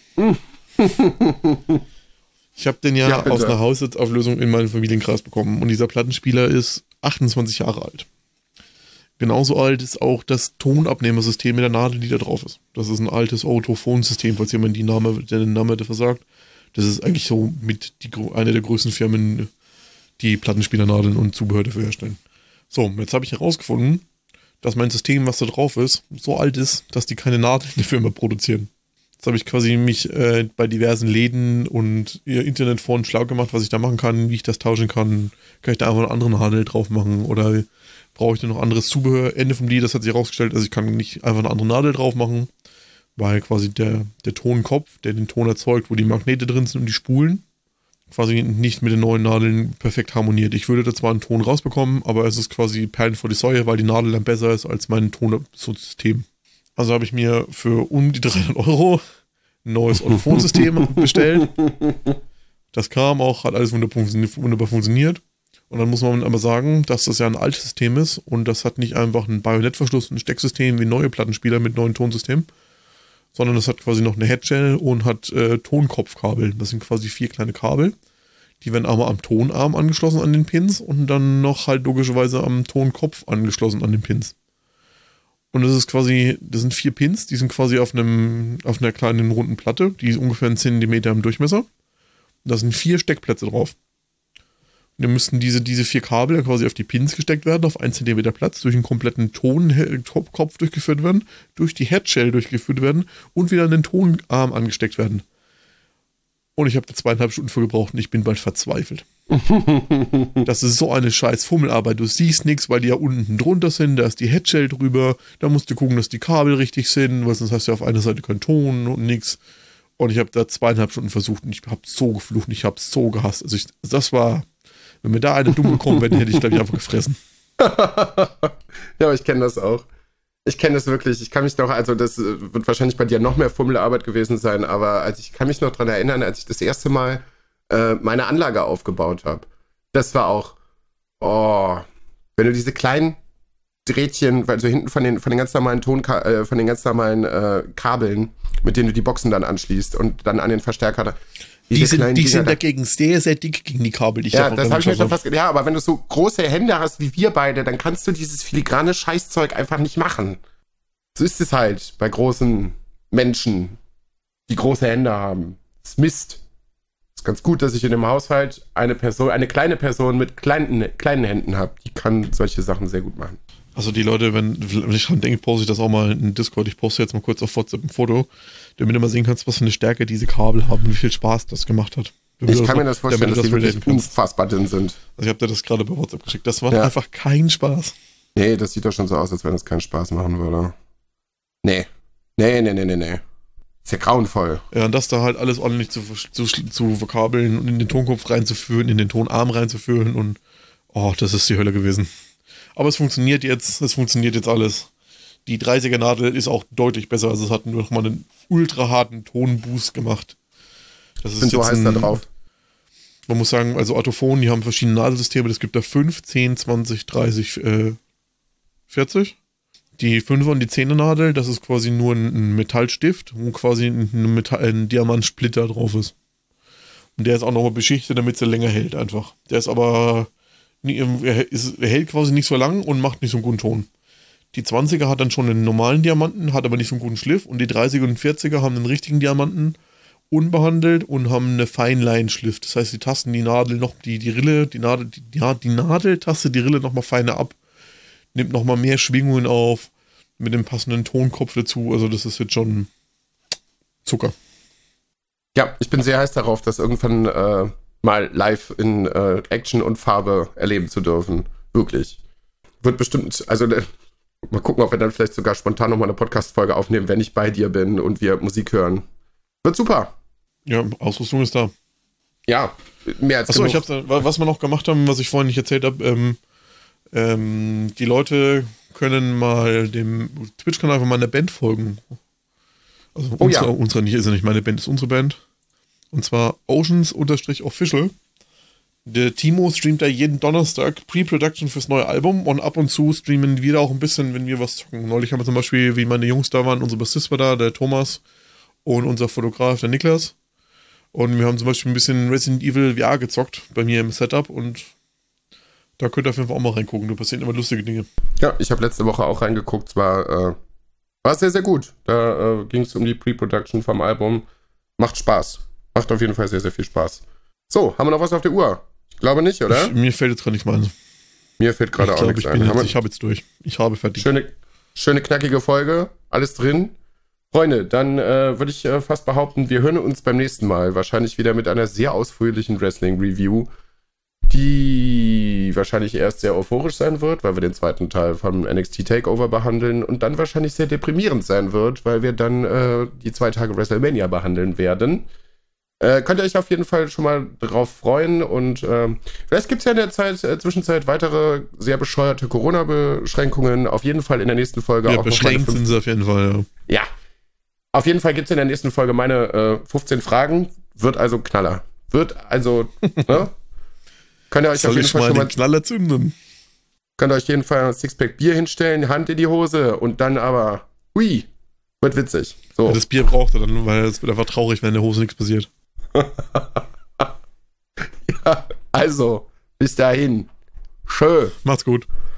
Ich habe den ja, Ja, bitte. aus einer Haushaltsauflösung in meinen Familienkreis bekommen und dieser Plattenspieler ist achtundzwanzig Jahre alt. Genauso alt ist auch das Tonabnehmersystem mit der Nadel, die da drauf ist. Das ist ein altes Autophon-System, falls jemand die Name, den Namen dafür sagt. Das ist eigentlich so mit die, eine der größten Firmen, die Plattenspielernadeln und Zubehör dafür herstellen. So, jetzt habe ich herausgefunden, dass mein System, was da drauf ist, so alt ist, dass die keine Nadeln dafür mehr produzieren. Jetzt habe ich quasi mich äh, bei diversen Läden und ihr Internetforen schlau gemacht, was ich da machen kann, wie ich das tauschen kann. Kann ich da einfach eine andere Nadel drauf machen oder brauche ich da noch anderes Zubehör? Ende vom Lied, das hat sich herausgestellt, also ich kann nicht einfach eine andere Nadel drauf machen, weil quasi der, der Tonkopf, der den Ton erzeugt, wo die Magnete drin sind und die Spulen, quasi nicht mit den neuen Nadeln perfekt harmoniert. Ich würde da zwar einen Ton rausbekommen, aber es ist quasi Perlen vor die Säue, weil die Nadel dann besser ist als mein Tonsystem. Also habe ich mir für um die dreihundert Euro ein neues Autophonsystem bestellt. Das kam auch, hat alles wunderbar funktioniert, wunderbar funktioniert. Und dann muss man aber sagen, dass das ja ein altes System ist und das hat nicht einfach einen Bajonettverschluss, ein Stecksystem wie neue Plattenspieler mit neuen Tonsystemen, sondern das hat quasi noch eine Headshell und hat äh, Tonkopfkabel. Das sind quasi vier kleine Kabel. Die werden einmal am Tonarm angeschlossen an den Pins und dann noch halt logischerweise am Tonkopf angeschlossen an den Pins. Und das ist quasi, das sind vier Pins, die sind quasi auf einem, auf einer kleinen runden Platte, die ist ungefähr einen Zentimeter im Durchmesser. Da sind vier Steckplätze drauf. Und dann müssten diese, diese vier Kabel quasi auf die Pins gesteckt werden, auf einen Zentimeter Platz, durch einen kompletten Tonkopf durchgeführt werden, durch die Headshell durchgeführt werden und wieder an den Tonarm angesteckt werden. Und ich habe da zweieinhalb Stunden für gebraucht und ich bin bald verzweifelt. Das ist so eine scheiß Fummelarbeit. Du siehst nichts, weil die ja unten drunter sind, da ist die Headshell drüber, da musst du gucken, dass die Kabel richtig sind, weil sonst hast du auf einer Seite keinen Ton und nichts. Und ich habe da zweieinhalb Stunden versucht und ich habe so geflucht und ich habe so gehasst. Also ich, das war, wenn mir da eine dumm gekommen wäre, hätte ich glaube ich einfach gefressen. Ja, aber ich kenne das auch. Ich kenne das wirklich. Ich kann mich noch, also das wird wahrscheinlich bei dir noch mehr Fummelarbeit gewesen sein, aber als ich kann mich noch daran erinnern, als ich das erste Mal äh, meine Anlage aufgebaut habe. Das war auch, oh, wenn du diese kleinen Drähtchen, weil so hinten von den, von den ganz normalen Ton, äh, von den ganz normalen äh, Kabeln, mit denen du die Boxen dann anschließt und dann an den Verstärker. Die sind, die sind dagegen sehr, sehr dick gegen die Kabel. Die ich ja, da das habe ich mir schon fast gedacht. Ja, aber wenn du so große Hände hast wie wir beide, dann kannst du dieses filigrane Scheißzeug einfach nicht machen. So ist es halt bei großen Menschen, die große Hände haben. Das ist Mist. Es ist ganz gut, dass ich in dem Haushalt eine Person, eine kleine Person mit kleinen, kleinen Händen habe. Die kann solche Sachen sehr gut machen. Also die Leute, wenn, wenn ich dran denke, poste ich das auch mal in Discord. Ich poste jetzt mal kurz auf WhatsApp ein Foto, damit du mal sehen kannst, was für eine Stärke diese Kabel haben, wie viel Spaß das gemacht hat. Ich kann so, mir das vorstellen, dass das die wirklich unfassbar dünn sind. Also ich habe dir das gerade bei WhatsApp geschickt. Das war ja. einfach kein Spaß. Nee, das sieht doch schon so aus, als wenn es keinen Spaß machen würde. Nee. Nee, nee, nee, nee, nee. Ist ja grauenvoll. Ja, und das da halt alles ordentlich zu, zu, zu verkabeln und in den Tonkopf reinzuführen, in den Tonarm reinzuführen und oh, das ist die Hölle gewesen. Aber es funktioniert jetzt, es funktioniert jetzt alles. Die dreißiger Nadel ist auch deutlich besser, also es hat nur noch mal einen ultra harten Tonboost gemacht. Das ist und so heißt da drauf. Man muss sagen, also Autophon, die haben verschiedene Nadelsysteme, es gibt da fünf, zehn, zwanzig, dreißig, äh, vierzig. Die fünfer und die zehner Nadel, das ist quasi nur ein Metallstift, wo quasi ein, Metall, ein Diamantsplitter drauf ist. Und der ist auch nochmal beschichtet, damit es länger hält einfach. Der ist aber er, ist, er hält quasi nicht so lang und macht nicht so einen guten Ton. Die zwanziger hat dann schon einen normalen Diamanten, hat aber nicht so einen guten Schliff. Und die dreißiger und vierziger haben einen richtigen Diamanten, unbehandelt und haben eine Feinline-Schliff. Das heißt, die tasten die Nadel noch, die, die Rille, die Nadel, die, ja, die Nadel tastet die Rille nochmal feiner ab, nimmt nochmal mehr Schwingungen auf, mit dem passenden Tonkopf dazu. Also das ist jetzt schon Zucker. Ja, ich bin sehr heiß darauf, das irgendwann äh, mal live in äh, Action und Farbe erleben zu dürfen. Wirklich. Wird bestimmt, also ne, mal gucken, ob wir dann vielleicht sogar spontan nochmal eine Podcast-Folge aufnehmen, wenn ich bei dir bin und wir Musik hören. Wird super. Ja, Ausrüstung ist da. Ja, mehr als Achso, genug. ich hab's, was wir noch gemacht haben, was ich vorhin nicht erzählt habe, ähm, ähm, die Leute können mal dem Twitch-Kanal von meiner Band folgen. Also oh, unsere, ja. unsere nicht, ist ja nicht meine Band, ist unsere Band. Und zwar Oceans-Official. Der Timo streamt da jeden Donnerstag Pre-Production fürs neue Album und ab und zu streamen wir da auch ein bisschen, wenn wir was zocken. Neulich haben wir zum Beispiel, wie meine Jungs da waren, unser Bassist war da, der Thomas und unser Fotograf, der Niklas. Und wir haben zum Beispiel ein bisschen Resident Evil V R gezockt bei mir im Setup und da könnt ihr auf jeden Fall auch mal reingucken. Da passieren immer lustige Dinge. Ja, ich habe letzte Woche auch reingeguckt. Es war, äh, war sehr, sehr gut. Da äh, ging es um die Pre-Production vom Album. Macht Spaß. Macht auf jeden Fall sehr, sehr viel Spaß. So, haben wir noch was auf der Uhr? Ich glaube nicht, oder? Ich, mir fällt jetzt gerade nichts mehr ein. Mir fällt gerade ich auch glaub, nichts ich ein. Bin Haben jetzt, wir- ich habe jetzt durch. Ich habe fertig. Schöne, schöne knackige Folge. Alles drin. Freunde, dann äh, würde ich äh, fast behaupten, wir hören uns beim nächsten Mal. Wahrscheinlich wieder mit einer sehr ausführlichen Wrestling-Review, die wahrscheinlich erst sehr euphorisch sein wird, weil wir den zweiten Teil vom N X T Takeover behandeln und dann wahrscheinlich sehr deprimierend sein wird, weil wir dann äh, die zwei Tage WrestleMania behandeln werden. Äh, könnt ihr euch auf jeden Fall schon mal drauf freuen und äh, vielleicht gibt es ja in der Zeit, äh, Zwischenzeit weitere sehr bescheuerte Corona-Beschränkungen. Auf jeden Fall in der nächsten Folge Ja, auch noch meine beschränkt fünf- sind sie auf jeden Fall, ja. Ja. Auf jeden Fall gibt es in der nächsten Folge meine äh, fünfzehn Fragen. Wird also Knaller. Wird also, ne? Könnt ihr euch Soll auf jeden ich Fall mal schon den mal, Knaller zünden? könnt ihr euch jeden Fall ein Sixpack Bier hinstellen, Hand in die Hose und dann aber, ui, wird witzig. So. Ja, das Bier braucht er dann, weil es wird einfach traurig, wenn in der Hose nichts passiert. Ja, also, bis dahin. Schön. Macht's gut.